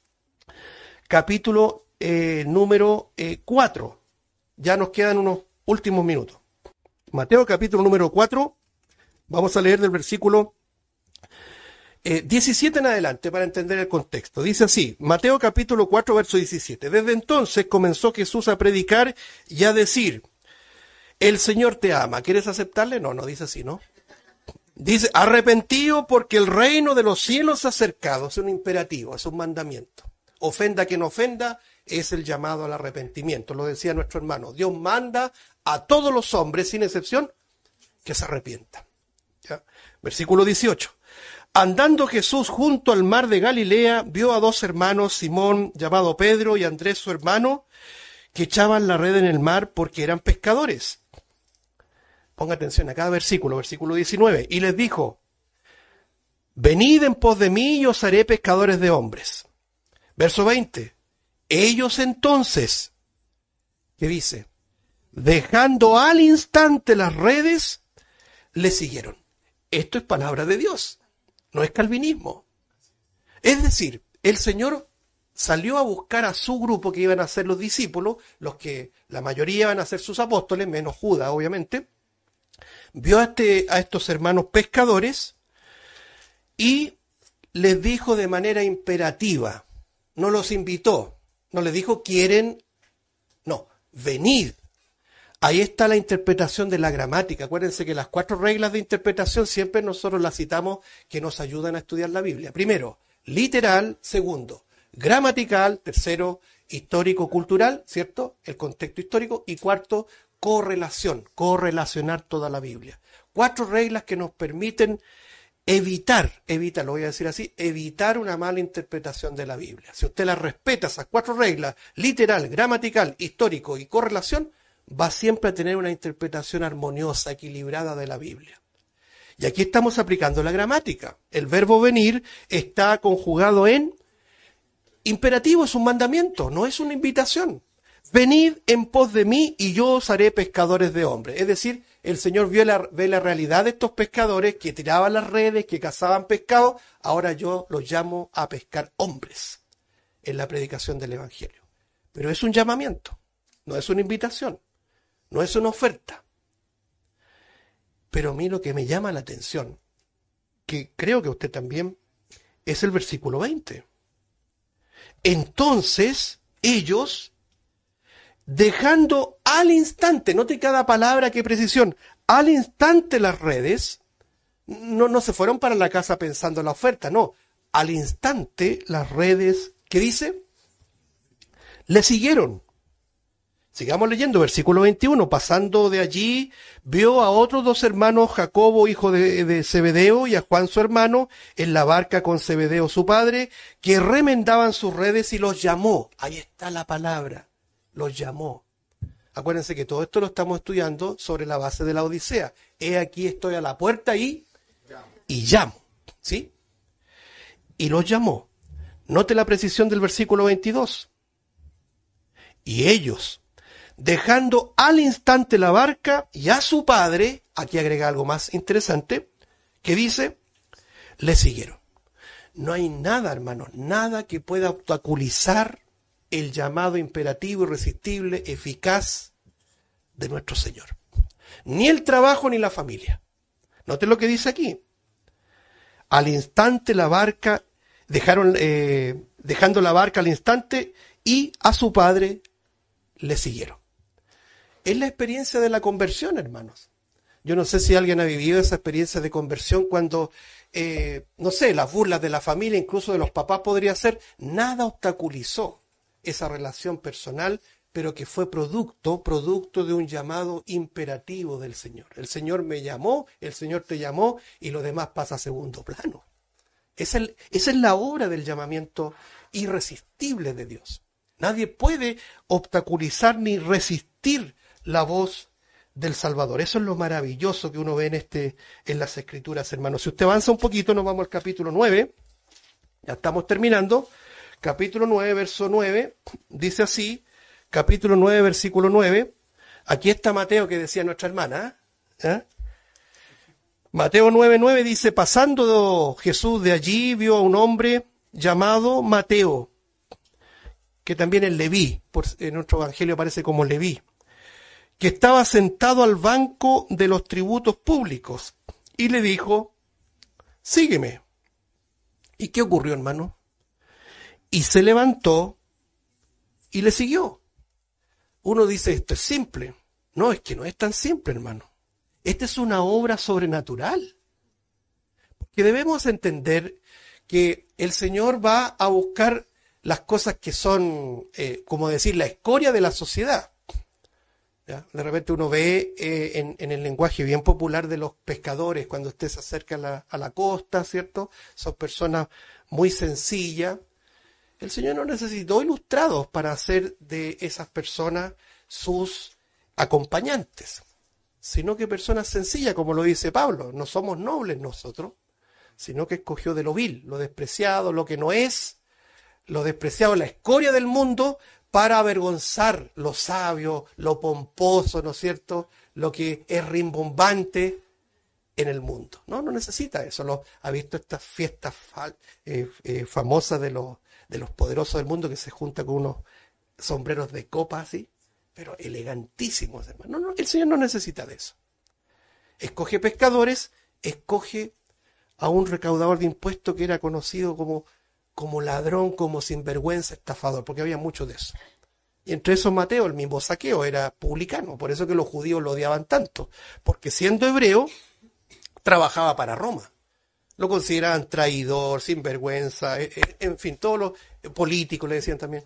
capítulo número 4. Ya nos quedan unos últimos minutos. Mateo, capítulo número 4. Vamos a leer del versículo 17 en adelante para entender el contexto. Dice así, Mateo capítulo 4, verso 17. Desde entonces comenzó Jesús a predicar y a decir, el Señor te ama. ¿Quieres aceptarle? No, no dice así, ¿no? Dice, arrepentido porque el reino de los cielos se ha acercado. Es un imperativo, es un mandamiento. Ofenda quien ofenda, es el llamado al arrepentimiento. Lo decía nuestro hermano. Dios manda a todos los hombres, sin excepción, que se arrepientan. ¿Ya? Versículo 18. Andando Jesús junto al mar de Galilea, vio a 2 hermanos, Simón, llamado Pedro, y Andrés, su hermano, que echaban la red en el mar porque eran pescadores. Ponga atención a cada versículo, versículo 19. Y les dijo, venid en pos de mí y os haré pescadores de hombres. Verso 20. Ellos entonces, ¿qué dice? Dejando al instante las redes, le siguieron. Esto es palabra de Dios. No es calvinismo. Es decir, el Señor salió a buscar a su grupo que iban a ser los discípulos, los que la mayoría iban a ser sus apóstoles, menos Judas, obviamente. Vio a estos hermanos pescadores y les dijo de manera imperativa, no los invitó, no les dijo quieren, no, venid. Ahí está la interpretación de la gramática. Acuérdense que las 4 reglas de interpretación siempre nosotros las citamos que nos ayudan a estudiar la Biblia. Primero, literal. Segundo, gramatical. Tercero, histórico-cultural, ¿cierto? El contexto histórico. Y cuarto, correlación, correlacionar toda la Biblia. 4 reglas que nos permiten evitar, lo voy a decir así, evitar una mala interpretación de la Biblia. Si usted las respeta, esas 4 reglas, literal, gramatical, histórico y correlación, va siempre a tener una interpretación armoniosa, equilibrada de la Biblia. Y aquí estamos aplicando la gramática. El verbo venir está conjugado en imperativo, es un mandamiento, no es una invitación. Venid en pos de mí y yo os haré pescadores de hombres. Es decir, el Señor ve la realidad de estos pescadores que tiraban las redes, que cazaban pescado. Ahora yo los llamo a pescar hombres en la predicación del Evangelio. Pero es un llamamiento, no es una invitación, no es una oferta. Pero a mí lo que me llama la atención, que creo que usted también, es el versículo 20. Entonces ellos, dejando al instante, note cada palabra, qué precisión, al instante las redes, no se fueron para la casa pensando en la oferta, no, al instante las redes, ¿qué dice? Le siguieron. Sigamos leyendo, versículo 21, pasando de allí, vio a otros 2 hermanos, Jacobo, hijo de Zebedeo, y a Juan su hermano, en la barca con Zebedeo su padre, que remendaban sus redes y los llamó. Ahí está la palabra, los llamó. Acuérdense que todo esto lo estamos estudiando sobre la base de la Odisea. He aquí estoy a la puerta y llamo, ¿sí? Y los llamó. Note la precisión del versículo 22. Y ellos, dejando al instante la barca y a su padre, aquí agrega algo más interesante, que dice, le siguieron. No hay nada, hermanos, nada que pueda obstaculizar el llamado imperativo, irresistible, eficaz de nuestro Señor. Ni el trabajo ni la familia. Noten lo que dice aquí. Al instante la barca, dejando la barca al instante y a su padre le siguieron. Es la experiencia de la conversión, hermanos. Yo no sé si alguien ha vivido esa experiencia de conversión cuando, no sé, las burlas de la familia, incluso de los papás podría ser, nada obstaculizó esa relación personal, pero que fue producto de un llamado imperativo del Señor. El Señor me llamó, el Señor te llamó y lo demás pasa a segundo plano. Esa es la obra del llamamiento irresistible de Dios. Nadie puede obstaculizar ni resistir la voz del Salvador. Eso es lo maravilloso que uno ve en las Escrituras, hermanos. Si usted avanza un poquito, nos vamos al capítulo 9. Ya estamos terminando. Capítulo 9, verso 9, dice así, capítulo 9, versículo 9. Aquí está Mateo que decía nuestra hermana. Mateo 9:9 dice, pasando Jesús de allí, vio a un hombre llamado Mateo, que también es Leví, en nuestro evangelio aparece como Leví, que estaba sentado al banco de los tributos públicos, y le dijo, sígueme. ¿Y qué ocurrió, hermano? Y se levantó y le siguió. Uno dice, esto es simple. No, es que no es tan simple, hermano. Esta es una obra sobrenatural. Porque debemos entender que el Señor va a buscar las cosas que son, como decir, la escoria de la sociedad. ¿Ya? De repente uno ve en el lenguaje bien popular de los pescadores, cuando usted se acerca a la costa, ¿cierto? Son personas muy sencillas. El Señor no necesitó ilustrados para hacer de esas personas sus acompañantes, sino que personas sencillas, como lo dice Pablo. No somos nobles nosotros, sino que escogió de lo vil, lo despreciado, lo que no es, lo despreciado, la escoria del mundo, para avergonzar lo sabio, lo pomposo, ¿no es cierto?, lo que es rimbombante en el mundo. No necesita eso. ¿Ha visto estas fiestas famosas de los poderosos del mundo que se juntan con unos sombreros de copa así? Pero elegantísimos, hermano. No, el Señor no necesita de eso. Escoge pescadores, escoge a un recaudador de impuestos que era conocido como ladrón, como sinvergüenza, estafador, porque había mucho de eso. Y entre esos Mateo, el mismo Zaqueo, era publicano, por eso que los judíos lo odiaban tanto, porque siendo hebreo, trabajaba para Roma. Lo consideraban traidor, sinvergüenza, en fin, todos los políticos le decían también.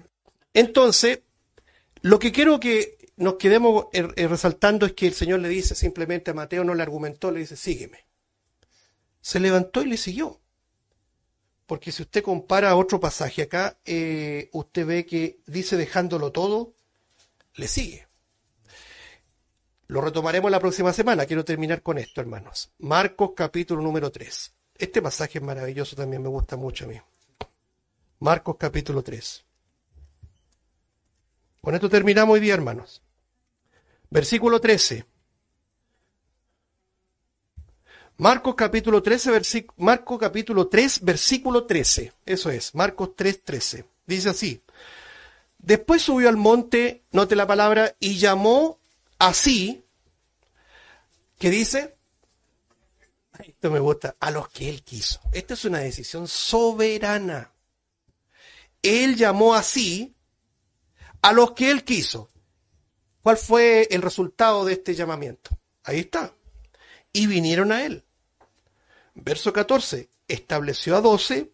Entonces, lo que quiero que nos quedemos resaltando es que el Señor le dice simplemente a Mateo, no le argumentó, le dice, sígueme. Se levantó y le siguió. Porque si usted compara otro pasaje acá, usted ve que dice dejándolo todo, le sigue. Lo retomaremos la próxima semana. Quiero terminar con esto, hermanos. Marcos capítulo número 3. Este pasaje es maravilloso, también me gusta mucho a mí. Marcos capítulo 3. Con esto terminamos hoy día, hermanos. Versículo 13. Marcos capítulo 13, Marcos capítulo 3, versículo 13. Eso es, Marcos 3, 13. Dice así. Después subió al monte, note la palabra, y llamó así, ¿qué dice? Esto me gusta, a los que él quiso. Esta es una decisión soberana. Él llamó así a los que él quiso. ¿Cuál fue el resultado de este llamamiento? Ahí está. Y vinieron a él. Verso 14. Estableció a 12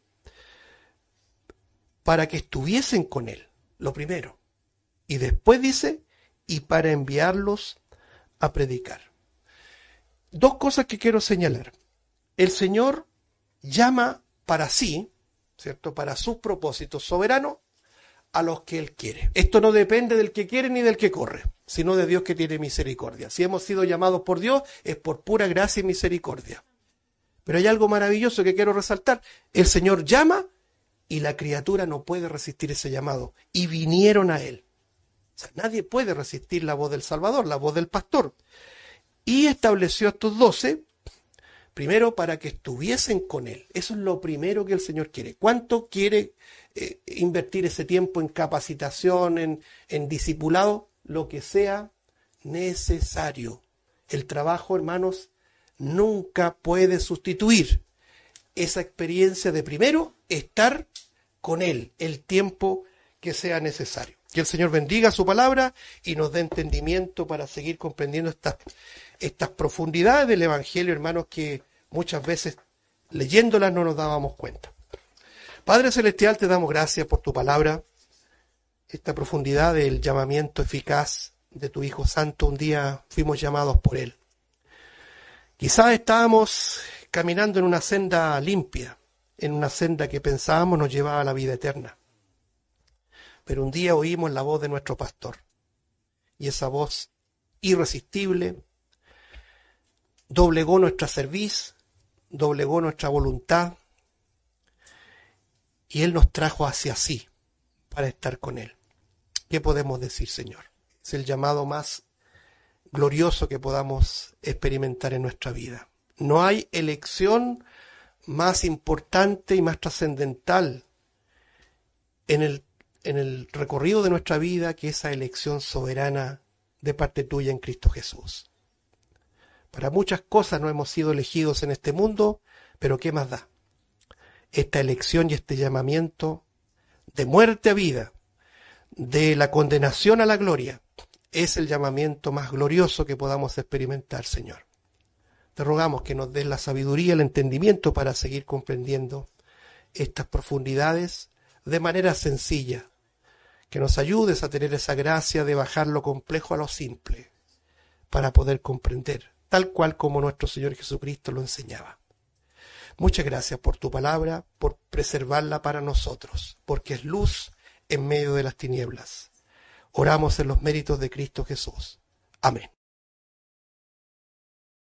para que estuviesen con él. Lo primero. Y después dice, y para enviarlos a predicar. Dos cosas que quiero señalar. El Señor llama para sí, ¿cierto? Para sus propósitos soberanos, a los que Él quiere. Esto no depende del que quiere ni del que corre, sino de Dios que tiene misericordia. Si hemos sido llamados por Dios, es por pura gracia y misericordia. Pero hay algo maravilloso que quiero resaltar. El Señor llama y la criatura no puede resistir ese llamado. Y vinieron a Él. O sea, nadie puede resistir la voz del Salvador, la voz del pastor. Y estableció a estos 12, primero para que estuviesen con Él. Eso es lo primero que el Señor quiere. ¿Cuánto quiere invertir ese tiempo en capacitación, en discipulado? Lo que sea necesario. El trabajo, hermanos, nunca puede sustituir esa experiencia de primero estar con Él el tiempo que sea necesario. Que el Señor bendiga su palabra y nos dé entendimiento para seguir comprendiendo estas profundidades del Evangelio, hermanos, que muchas veces leyéndolas no nos dábamos cuenta. Padre Celestial, te damos gracias por tu palabra, esta profundidad del llamamiento eficaz de tu Hijo Santo. Un día fuimos llamados por Él. Quizás estábamos caminando en una senda limpia, en una senda que pensábamos nos llevaba a la vida eterna. Pero un día oímos la voz de nuestro pastor, y esa voz irresistible doblegó nuestra cerviz, doblegó nuestra voluntad, y Él nos trajo hacia sí para estar con Él. ¿Qué podemos decir, Señor? Es el llamado más glorioso que podamos experimentar en nuestra vida. No hay elección más importante y más trascendental en el recorrido de nuestra vida que esa elección soberana de parte tuya en Cristo Jesús. Para muchas cosas no hemos sido elegidos en este mundo, pero ¿qué más da? Esta elección y este llamamiento de muerte a vida, de la condenación a la gloria, es el llamamiento más glorioso que podamos experimentar, Señor. Te rogamos que nos des la sabiduría, el entendimiento para seguir comprendiendo estas profundidades de manera sencilla, que nos ayudes a tener esa gracia de bajar lo complejo a lo simple, para poder comprender, tal cual como nuestro Señor Jesucristo lo enseñaba. Muchas gracias por tu palabra, por preservarla para nosotros, porque es luz en medio de las tinieblas. Oramos en los méritos de Cristo Jesús. Amén.